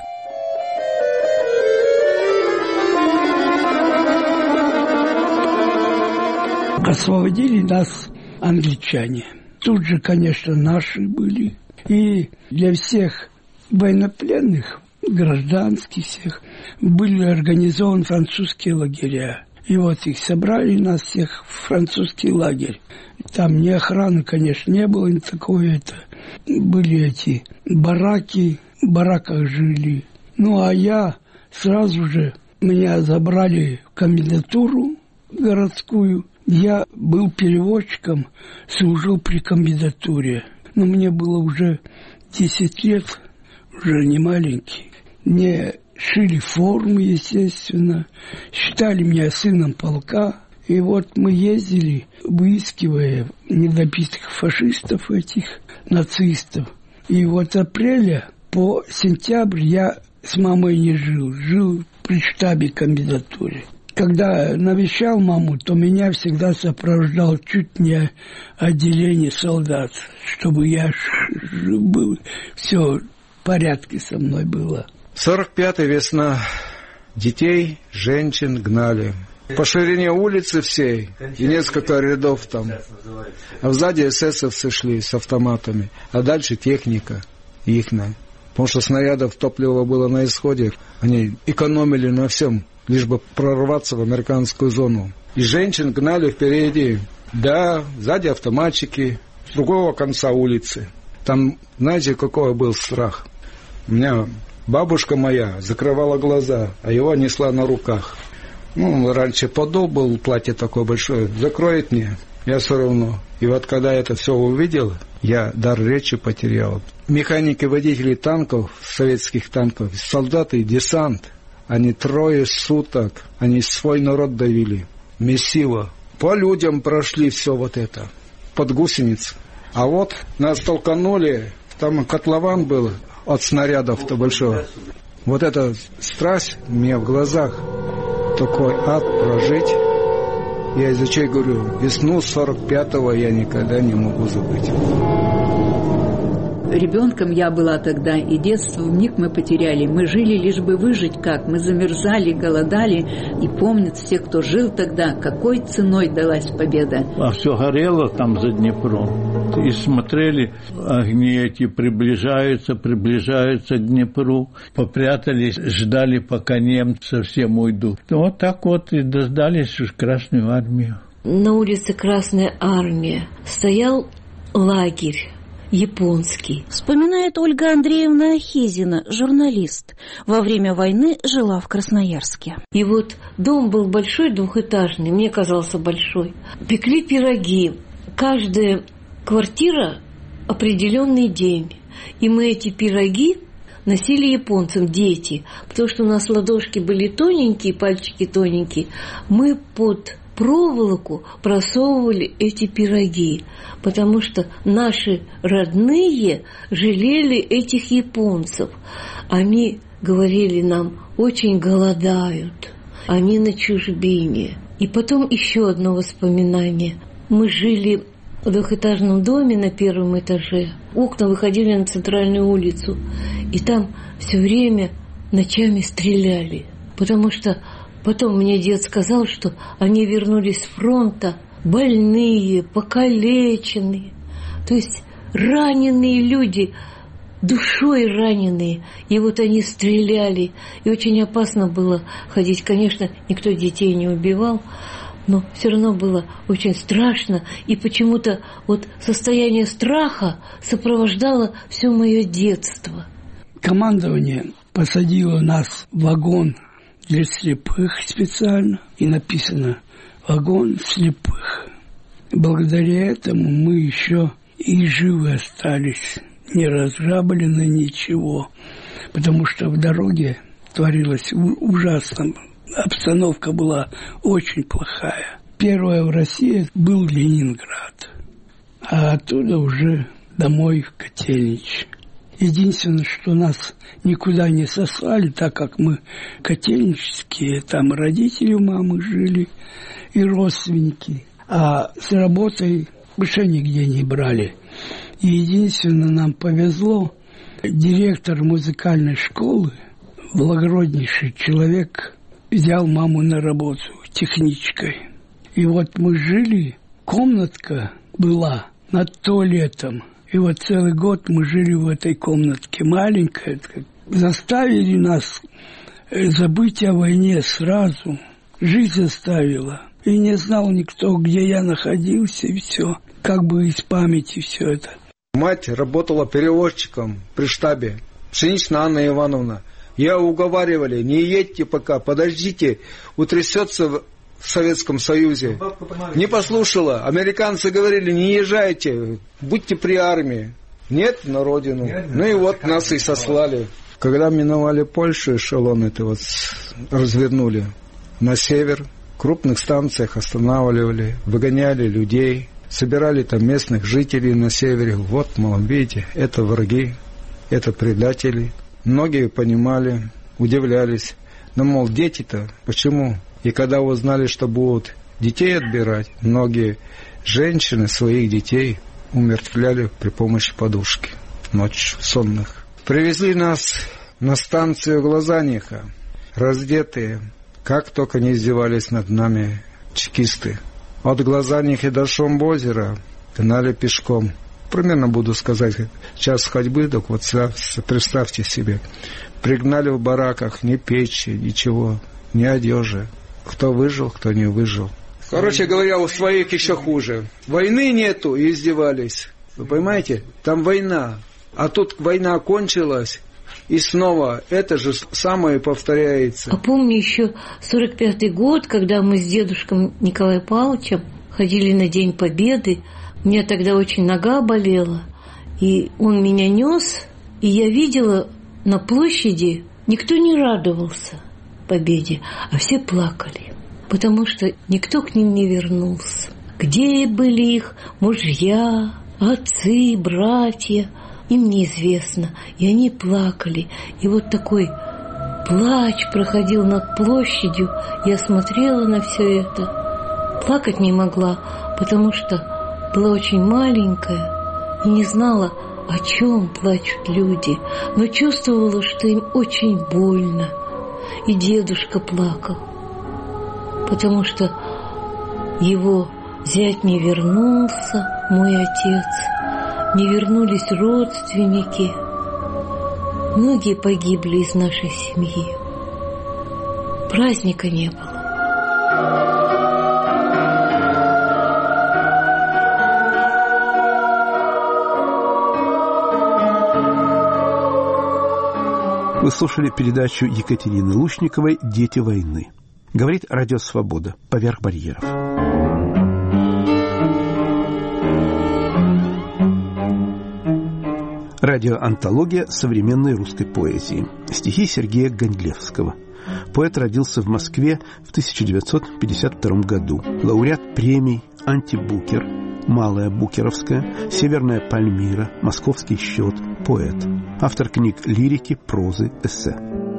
Освободили нас англичане. Тут же, конечно, наши были. И для всех военнопленных, гражданских всех, были организованы французские лагеря. И вот их собрали, нас всех в французский лагерь. Там ни охраны, конечно, не было, ни такое это. Были эти бараки, в бараках жили. Ну, а я сразу же, меня забрали в комендатуру городскую. Я был переводчиком, служил при комендатуре. Но мне было уже 10 лет, уже не маленький. Мне шили форму, естественно, считали меня сыном полка. И вот мы ездили, выискивая недобитых фашистов этих, нацистов. И вот с апреля по сентябрь я с мамой не жил, жил при штабе комендатуры. Когда навещал маму, то меня всегда сопровождал чуть не отделение солдат, чтобы я был, все в порядке со мной было. 45-я весна. Детей, женщин гнали. По ширине улицы всей, и несколько рядов там. А сзади эсэсовцы шли с автоматами, а дальше техника ихная. Потому что снарядов, топлива было на исходе. Они экономили на всем, лишь бы прорваться в американскую зону. И женщин гнали впереди. Да, сзади автоматчики, с другого конца улицы. Там, знаете, какой был страх? У меня бабушка моя закрывала глаза, а его несла на руках. Ну, раньше подол был, платье такое большое, закроет мне, я все равно. И вот когда это все увидел, я дар речи потерял. Механики, водители танков, советских танков, солдаты и десант, они 3 суток, они свой народ давили, месиво. По людям прошли все вот это, под гусениц. А вот нас толканули, там котлован был от снарядов-то большого. Вот эта страсть у меня в глазах. Такой ад прожить. Я из-за чего говорю, весну 45-го я никогда не могу забыть. Ребенком я была тогда, и детство вмиг мы потеряли. Мы жили лишь бы выжить как. Мы замерзали, голодали. И помнят все, кто жил тогда, какой ценой далась победа. А все горело там за Днепром. И смотрели, огни эти приближаются к Днепру. Попрятались, ждали, пока немцы совсем уйдут. Вот так вот и дождались уж Красную армию. На улице Красная армия стоял лагерь японский. Вспоминает Ольга Андреевна Ахизина, журналист. Во время войны жила в Красноярске. И вот дом был большой, двухэтажный, мне казался большой. Пекли пироги. Каждая квартира определенный день. И мы эти пироги носили японцам, дети. Потому что у нас ладошки были тоненькие, пальчики тоненькие. Мы под проволоку просовывали эти пироги, потому что наши родные жалели этих японцев. Они говорили нам, очень голодают, они на чужбине. И потом еще одно воспоминание. Мы жили в двухэтажном доме на 1-м этаже. Окна выходили на центральную улицу, и там все время ночами стреляли, потому что потом мне дед сказал, что они вернулись с фронта больные, покалеченные, то есть раненые люди, душой раненые. И вот они стреляли, и очень опасно было ходить. Конечно, никто детей не убивал, но все равно было очень страшно. И почему-то вот состояние страха сопровождало все мое детство. Командование посадило нас в вагон для слепых специально, и написано «вагон слепых». Благодаря этому мы еще и живы остались, не разграблены ничего, потому что в дороге творилось ужасно, обстановка была очень плохая. Первое в России был Ленинград, а оттуда уже домой в Котельнич. Единственное, что нас никуда не сослали, так как мы котельнические, там родители у мамы жили и родственники, а с работой больше нигде не брали. И единственное, нам повезло, директор музыкальной школы, благороднейший человек, взял маму на работу техничкой. И вот мы жили, комнатка была над туалетом. И вот целый год мы жили в этой комнатке, маленькая. Заставили нас забыть о войне сразу. жизнь оставила. И не знал никто, где я находился, и все. Как бы из памяти все это. Мать работала переводчиком при штабе. Пшеничная Анна Ивановна. Я уговаривали, не едьте пока, подождите, утрясется в Советском Союзе. Не послушала. Американцы говорили, не езжайте, будьте при армии. Нет, на родину. Ну и вот нас и сослали. Когда миновали Польшу, эшелон это вот развернули на север. В крупных станциях останавливали, выгоняли людей, собирали там местных жителей на севере. Вот, мол, видите, это враги, это предатели. Многие понимали, удивлялись. Но, мол, дети-то почему? И когда узнали, что будут детей отбирать, многие женщины своих детей умертвляли при помощи подушки ночью сонных. Привезли нас на станцию Глазаниха, раздетые. Как только не издевались над нами чекисты. От Глазанихи до Шомбозера гнали пешком. Примерно буду сказать, час ходьбы, так вот представьте себе. Пригнали в бараках ни печи, ничего, ни одежи. Кто выжил, кто не выжил. Короче говоря, у своих еще хуже. Войны нету, и издевались. Вы понимаете? Там война. А тут война кончилась, и снова это же самое повторяется. А помню еще 45-й год, когда мы с дедушкой Николаем Павловичем ходили на День Победы. У меня тогда очень нога болела, и он меня нес, и я видела на площади, никто не радовался победе, а все плакали, потому что никто к ним не вернулся. Где были их мужья, отцы, братья, им неизвестно, и они плакали. И вот такой плач проходил над площадью, я смотрела на все это, плакать не могла, потому что была очень маленькая и не знала, о чем плачут люди, но чувствовала, что им очень больно. И дедушка плакал, потому что его зять не вернулся, мой отец, не вернулись родственники. Многие погибли из нашей семьи. Праздника не было. Вы слушали передачу Екатерины Лучниковой «Дети войны». Говорит Радио Свобода. Поверх барьеров. Радиоантология современной русской поэзии. Стихи Сергея Гондлевского. Поэт родился в Москве в 1952 году. Лауреат премий «Антибукер», «Малая Букеровская», «Северная Пальмира», «Московский счет», поэт. Автор книг лирики, прозы, эссе.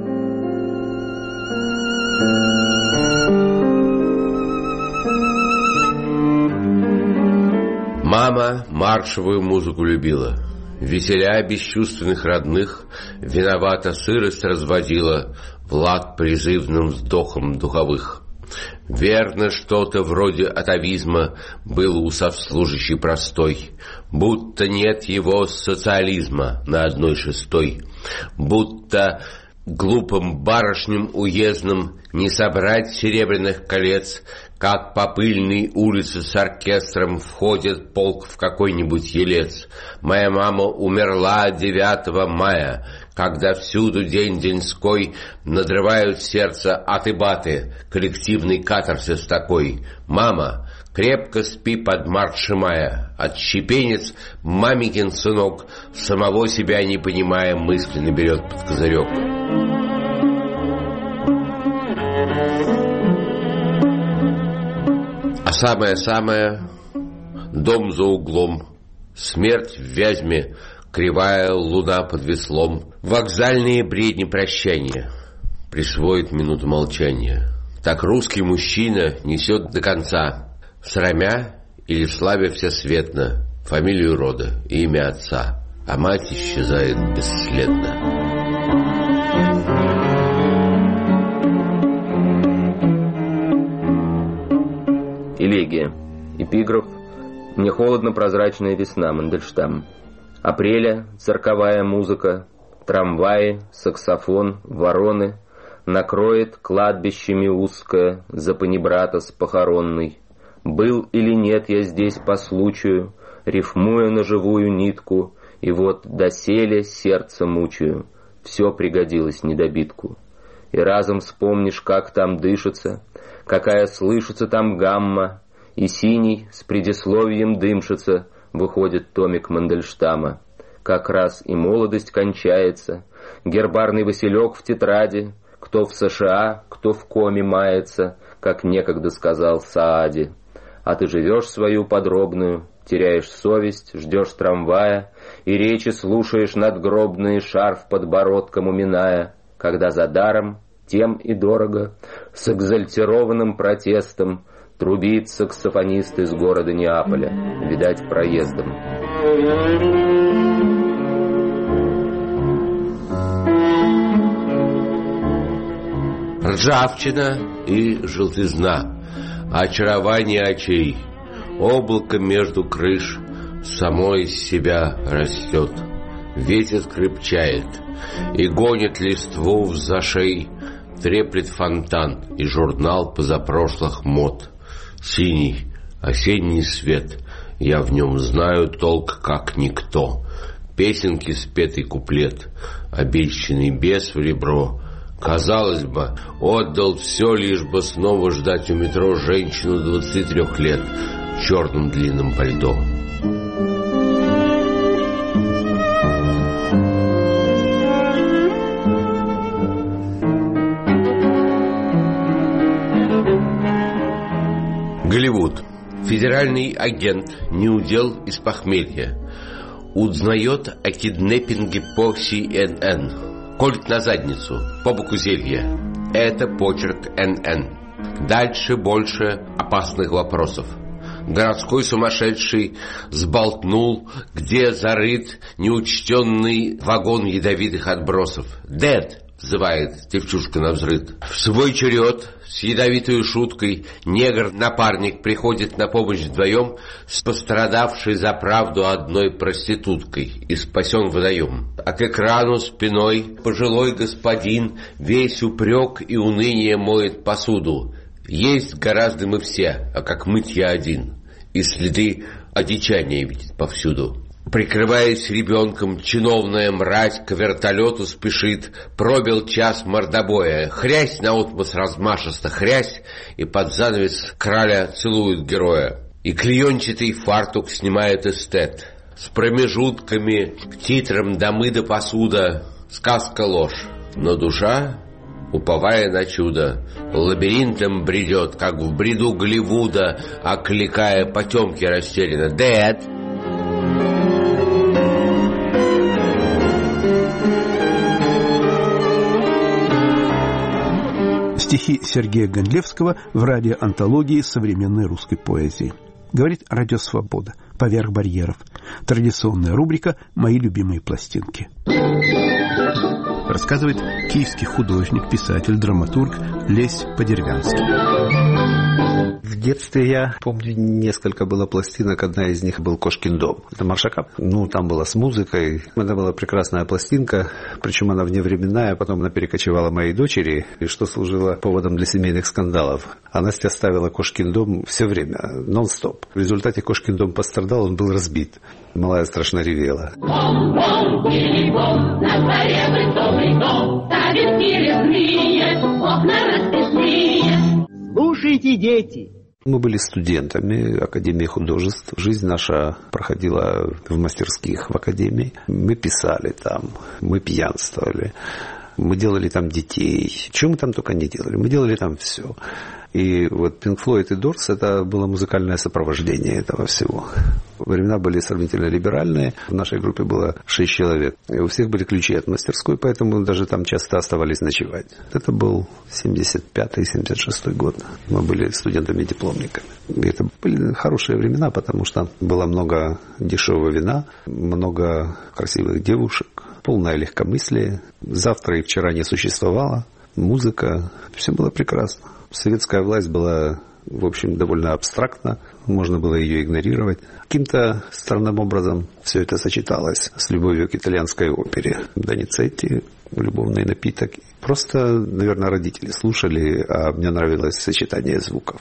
Мама маршевую музыку любила, веселя бесчувственных родных, виновата сырость разводила в лад призывным вздохом духовых. Верно, что-то вроде атовизма было у совслужащей простой, будто нет его социализма на 1/6, будто глупым барышням уездным не собрать серебряных колец, как по пыльной улице с оркестром входит полк в какой-нибудь елец. Моя мама умерла 9 мая, когда всюду день деньской надрывают сердце аты-баты, коллективный катарсис такой. Мама, крепко спи под марш мая, отщепенец, маменькин сынок, самого себя не понимая, мысленно берет под козырек. А самое-самое — дом за углом, смерть в Вязьме, кривая луна под веслом, вокзальные бредни прощания, присвоит минуту молчания. Так русский мужчина несет до конца, срамя или славя всесветно фамилию рода и имя отца, а мать исчезает бесследно. Элегия. Эпиграф. «Мне холодно, прозрачная весна», Мандельштам. Апреля, цирковая музыка, трамваи, саксофон, вороны, накроет кладбищами узкое за панибрата с похоронной. Был или нет я здесь по случаю, рифмуя на живую нитку, и вот доселе сердце мучаю, все пригодилось недобитку. И разом вспомнишь, как там дышится, какая слышится там гамма, и синий с предисловием дымшится, выходит томик Мандельштама. Как раз и молодость кончается, гербарный Василек в тетради, кто в США, кто в коме мается, как некогда сказал Саади. А ты живешь свою подробную, теряешь совесть, ждешь трамвая, и речи слушаешь надгробные, шарф подбородком уминая, когда за даром, тем и дорого, с экзальтированным протестом трубит саксофонист из города Неаполя, видать, проездом. Ржавчина и желтизна, очарование очей, облако между крыш само из себя растет. Ветер крепчает и гонит листву в зашей, треплет фонтан и журнал позапрошлых мод. Синий осенний свет, я в нем знаю толк как никто. Песенки спетый куплет, обещанный бес в ребро. Казалось бы, отдал все, лишь бы снова ждать у метро женщину 23 лет в черном длинном пальто. Голливуд. Федеральный агент неудел из похмелья узнает о киднеппинге по CNN. Колет на задницу, по боку зелья. Это почерк НН. Дальше больше опасных вопросов. Городской сумасшедший сболтнул, где зарыт неучтенный вагон ядовитых отбросов. «Дэд!» — взывает девчушка навзрыд. В свой черед с ядовитой шуткой негр-напарник приходит на помощь вдвоем с пострадавшей за правду одной проституткой и спасен вдвоем. А к экрану спиной пожилой господин весь упрек и уныние моет посуду. Есть гораздо мы все, а как мыть я один. И следы одичания видит повсюду. Прикрываясь ребенком, чиновная мразь к вертолету спешит. Пробил час мордобоя. Хрясь наотмашь размашисто, хрясь, и под занавес краля целует героя. И клеенчатый фартук снимает эстет. С промежутками к титрам домы до посуда. Сказка ложь, но душа, уповая на чудо, лабиринтом бредет, как в бреду Голливуда, окликая потемки растерянно: «Дэд!» Стихи Сергея Гондлевского в радиоантологии современной русской поэзии. Говорит Радио Свобода. Поверх барьеров. Традиционная рубрика «Мои любимые пластинки». Рассказывает киевский художник, писатель, драматург Лесь Подервянский. В детстве я помню, несколько было пластинок. Одна из них был «Кошкин дом». Это Маршака. Там было с музыкой. Это была прекрасная пластинка. Причем она вневременная. Потом она перекочевала моей дочери, и что служило поводом для семейных скандалов. А Настя ставила «Кошкин дом» все время, нон-стоп. В результате «Кошкин дом» пострадал, он был разбит. Малая страшно ревела. Бом-бом, били-бом, на дворе высокий дом, ставит резные, окна расписные. Слушайте, дети! Мы были студентами Академии художеств. Жизнь наша проходила в мастерских в Академии. Мы писали там, мы пьянствовали, мы делали там детей. Чего мы там только не делали? Мы делали там все. И вот Pink Floyd и Doors — это было музыкальное сопровождение этого всего. Времена были сравнительно либеральные. В нашей группе было 6 человек. И у всех были ключи от мастерской, поэтому даже там часто оставались ночевать. Это был 75-76 год. Мы были студентами-дипломниками. И это были хорошие времена, потому что было много дешевого вина, много красивых девушек, полное легкомыслие. Завтра и вчера не существовало. Музыка. Все было прекрасно. Советская власть была в общем, довольно абстрактно, можно было ее игнорировать. Каким-то странным образом все это сочеталось с любовью к итальянской опере. Доницетти, любовный напиток. Просто, наверное, родители слушали, а мне нравилось сочетание звуков.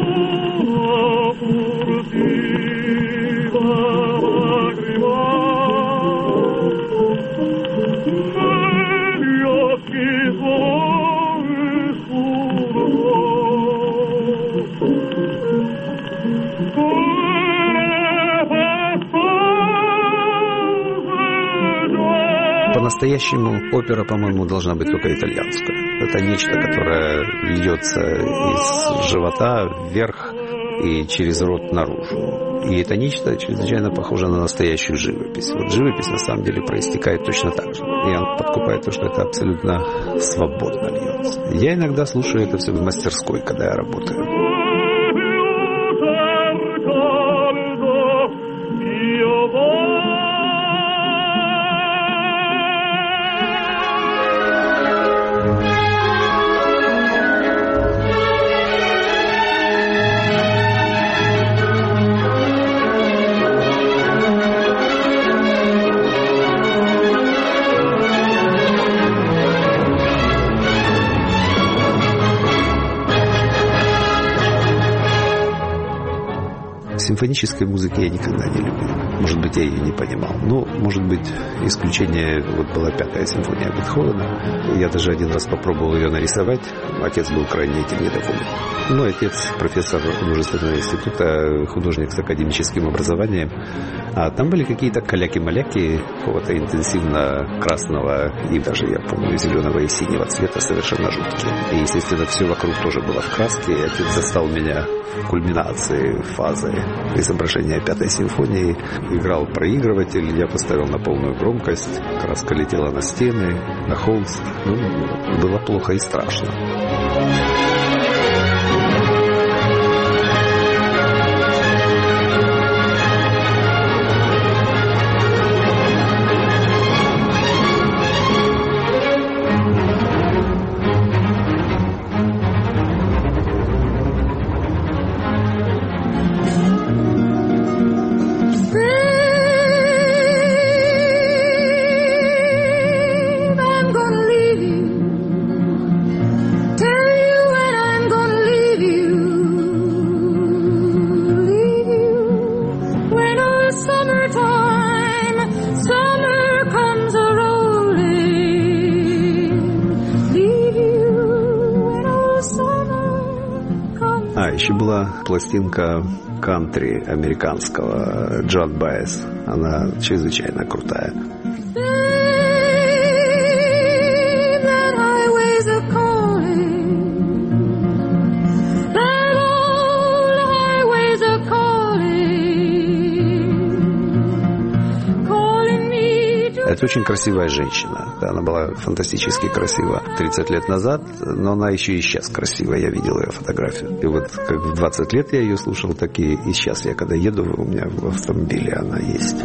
По-настоящему опера, по-моему, должна быть только итальянская. Это нечто, которое льется из живота вверх и через рот наружу. И это нечто чрезвычайно похоже на настоящую живопись. Вот живопись на самом деле проистекает точно так же. И он подкупает то, что это абсолютно свободно льется. Я иногда слушаю это все в мастерской, когда я работаю. Симфонической музыки я никогда не любил. Может быть, я ее не понимал. Но, может быть, исключение вот была 5-я симфония Бетховена. Я даже один раз попробовал ее нарисовать. Отец был крайне этим недоволен. Мой отец профессор художественного института, художник с академическим образованием. А там были какие-то каляки-маляки какого-то интенсивно красного и даже, я помню, зеленого и синего цвета, совершенно жуткие. И, естественно, все вокруг тоже было в краске. И отец застал меня в кульминации фазы изображения 5-й симфонии. Играл проигрыватель, я поставил на полную громкость. Краска летела на стены, на холст. Было плохо и страшно. Еще была пластинка кантри американского Джон Байес. Она чрезвычайно крутая. Это очень красивая женщина. Да, она была фантастически красива 30 лет назад, но она еще и сейчас красивая. Я видел ее фотографию. И вот как в 20 лет я ее слушал, так и сейчас я, когда еду, у меня в автомобиле она есть.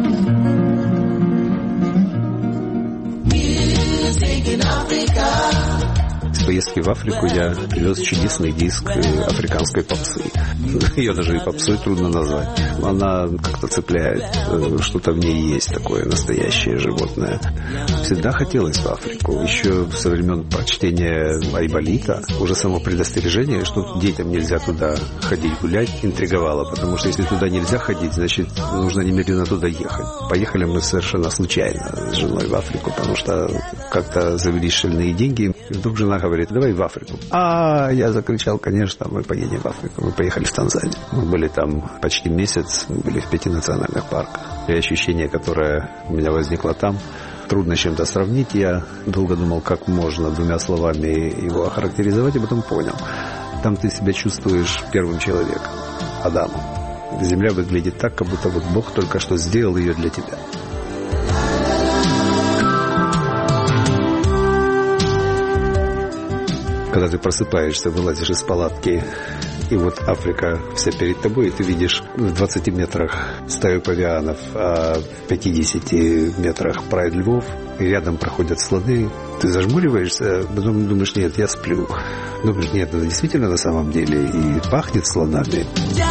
С поездки в Африку я привез чудесный диск африканской попсы. Ее даже и попсой трудно назвать. Она как-то цепляет, что-то в ней есть такое настоящее животное. Всегда хотелось в Африку. Еще со времен прочтения Айболита уже само предостережение, что детям нельзя туда ходить гулять, интриговало. Потому что если туда нельзя ходить, значит, нужно немедленно туда ехать. Поехали мы совершенно случайно с женой в Африку, потому что как-то завелись шальные деньги. И вдруг жена говорит: давай в Африку. Я закричал: конечно, мы поедем в Африку. Мы поехали в Танзанию. Мы были там почти месяц, мы были в 5 национальных парках. И ощущение, которое у меня возникло там, трудно с чем-то сравнить. Я долго думал, как можно 2 словами его охарактеризовать, и потом понял. Там ты себя чувствуешь первым человеком, Адамом. Земля выглядит так, как будто вот Бог только что сделал ее для тебя. Когда ты просыпаешься, вылазишь из палатки И вот Африка вся перед тобой, и ты видишь в 20 метрах стаю павианов, а в 50 метрах прайд львов, и рядом проходят слоны. Ты зажмуриваешься, потом думаешь, нет, я сплю. Думаешь, нет, это действительно на самом деле и пахнет слонами.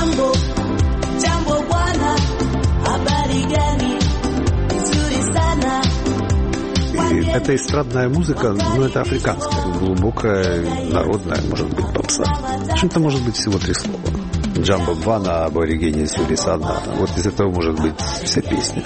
И это эстрадная музыка, но это африканская, глубокая, народная, может быть, попса. Что-то может быть всего 3 слова. Джамбо Бвана, аборигени Сурисана. Вот из этого может быть вся песня.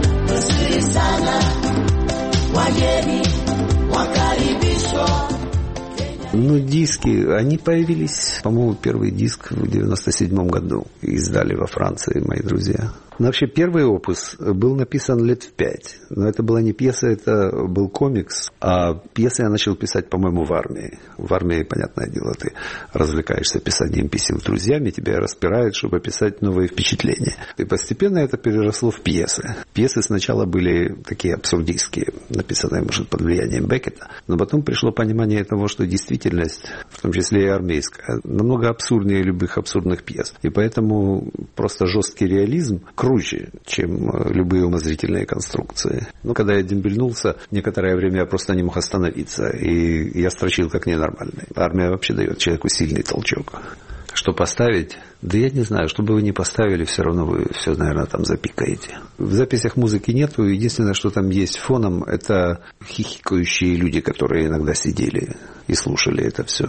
Ну, диски, они появились, по-моему, первый диск в 97 году. Издали во Франции мои друзья. Но вообще первый опус был написан лет в 5. Но это была не пьеса, это был комикс. А пьесы я начал писать, по-моему, в армии. В армии, понятное дело, ты развлекаешься писанием писем с друзьями, тебя распирают, чтобы писать новые впечатления. И постепенно это переросло в пьесы. Пьесы сначала были такие абсурдистские, написанные, может, под влиянием Беккета. Но потом пришло понимание того, что действительность, в том числе и армейская, намного абсурднее любых абсурдных пьес. И поэтому просто жесткий реализм круче, чем любые умозрительные конструкции. Но когда я дембельнулся, некоторое время я просто не мог остановиться. И я строчил как ненормальный. Армия вообще дает человеку сильный толчок. Что поставить? Да я не знаю, что бы вы ни поставили, все равно вы все, наверное, там запикаете. В записях музыки нету. Единственное, что там есть фоном, это хихикающие люди, которые иногда сидели и слушали это все.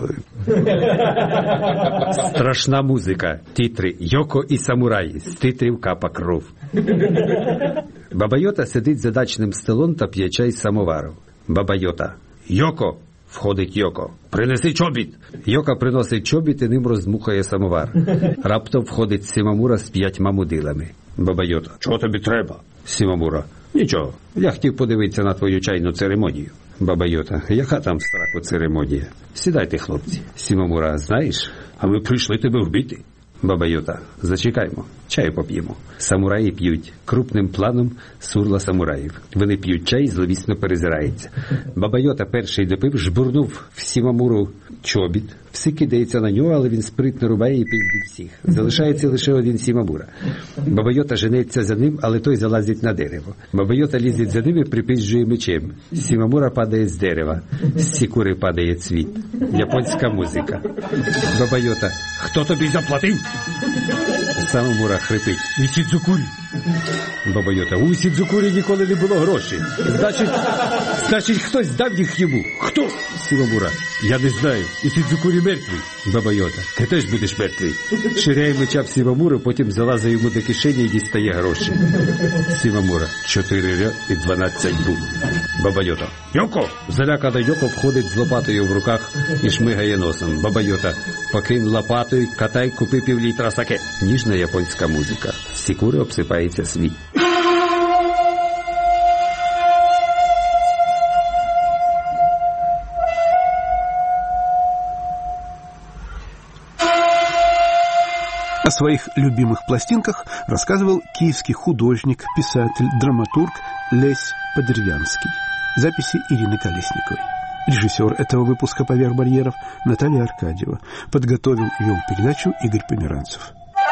Страшна музика. Титри «Йоко і самурай». З титрів капа кров. Баба Йота сидить за дачним столом та п'є чай з самовару. Баба Йота: «Йоко!» Входить Йоко: «Принеси чобіт!» Йока приносить чобіт і ним роздмухає самовар. Раптом входить Сімамура з 5 мудилами. Баба Йота: «Чого тобі треба?» Сімамура: «Нічого, я хотів подивитися на твою чайну церемонію». Баба Йота: «Яка там страху церемонія? Сідайте, хлопці». Сімамура: «Знаєш, а ми прийшли тебе вбити». Баба Йота: «Зачекаймо, чаю поп'ємо». Самураї п'ють. Крупним планом сурла самураїв. Вони п'ють чай, зловісно перезираються. Баба Йота перший допив, жбурнув в Сімамуру чобіт. Всі кидаються на нього, але він спритно рубає і піздить всіх. Залишається лише один Сімамура. Баба Йота женеться за ним, але той залазить на дерево. Баба Йота лізе за ним і припизджує мечем. Сімамура падає з дерева. З сікури падає цвіт. Японська музика. Баба Йота: «Хто тобі заплатив?» Сімамура хрипить: «І Сідзукурі». Баба Йота: «У Сідзукурі ніколи не було грошей. Значить, хтось дав їх йому. Хто?» Сімамура: «Я не знаю. І Сідзукурі мертвий». Баба Йота: «Ти теж будеш мертвий». Ширяє меча в Сімамуру, потім залазить йому до кишені і дістає гроші. Сімамура: 4 ря і 12 бу. Баба Йота: «Йоко!» Залякана Йоко входить з лопатою в руках і шмигає носом. Баба Йота: «Покинь лопатою, катай, купи півлітра саке». Ніжна японська музика. З сікури обсипається світ. О своих любимых пластинках рассказывал киевский художник, писатель, драматург Лесь Подервянский. Записи Ирины Колесниковой. Режиссер этого выпуска «Поверх барьеров» Наталья Аркадьева. Подготовил и вел передачу Игорь Померанцев.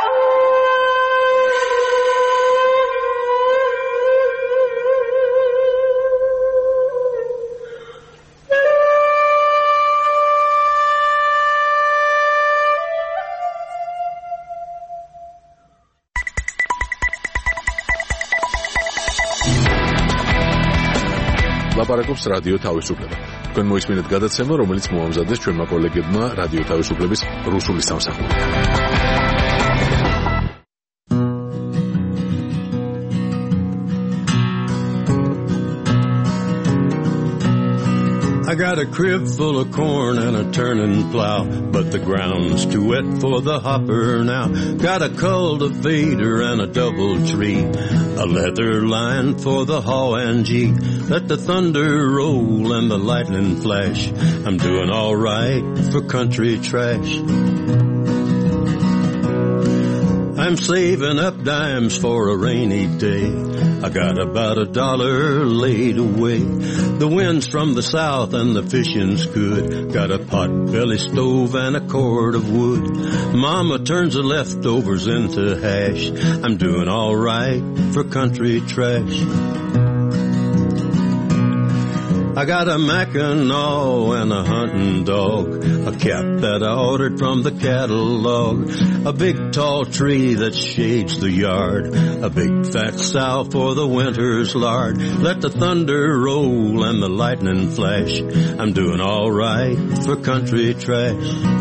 ლაპარაკობს რადიო თავისუფლება. თქვენ მოისმინეთ გადაცემა, რომელიც მოამზადეს ჩვენმა კოლეგებმა რადიო თავისუფლების რუსული სამსახურიდან. I got a crib full of corn and a turning plow, but the ground's too wet for the hopper now. Got a cultivator and a double tree, a leather line for the haw and gee. Let the thunder roll and the lightning flash. I'm doing all right for country trash. I I'm saving up dimes for a rainy day. I got about $1 laid away. The wind's from the south and the fishing's good. Got a pot-belly stove and a cord of wood. Mama turns the leftovers into hash. I'm doing all right for country trash. I got a Mackinaw and a hunting dog, a cap that I ordered from the catalog, a big tall tree that shades the yard, a big fat sow for the winter's lard. Let the thunder roll and the lightning flash. I'm doing all right for country trash.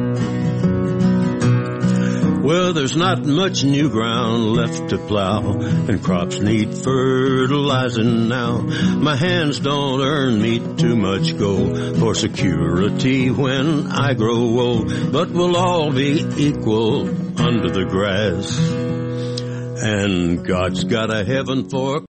Well, there's not much new ground left to plow, and crops need fertilizing now. My hands don't earn me too much gold for security when I grow old, but we'll all be equal under the grass. And God's got a heaven for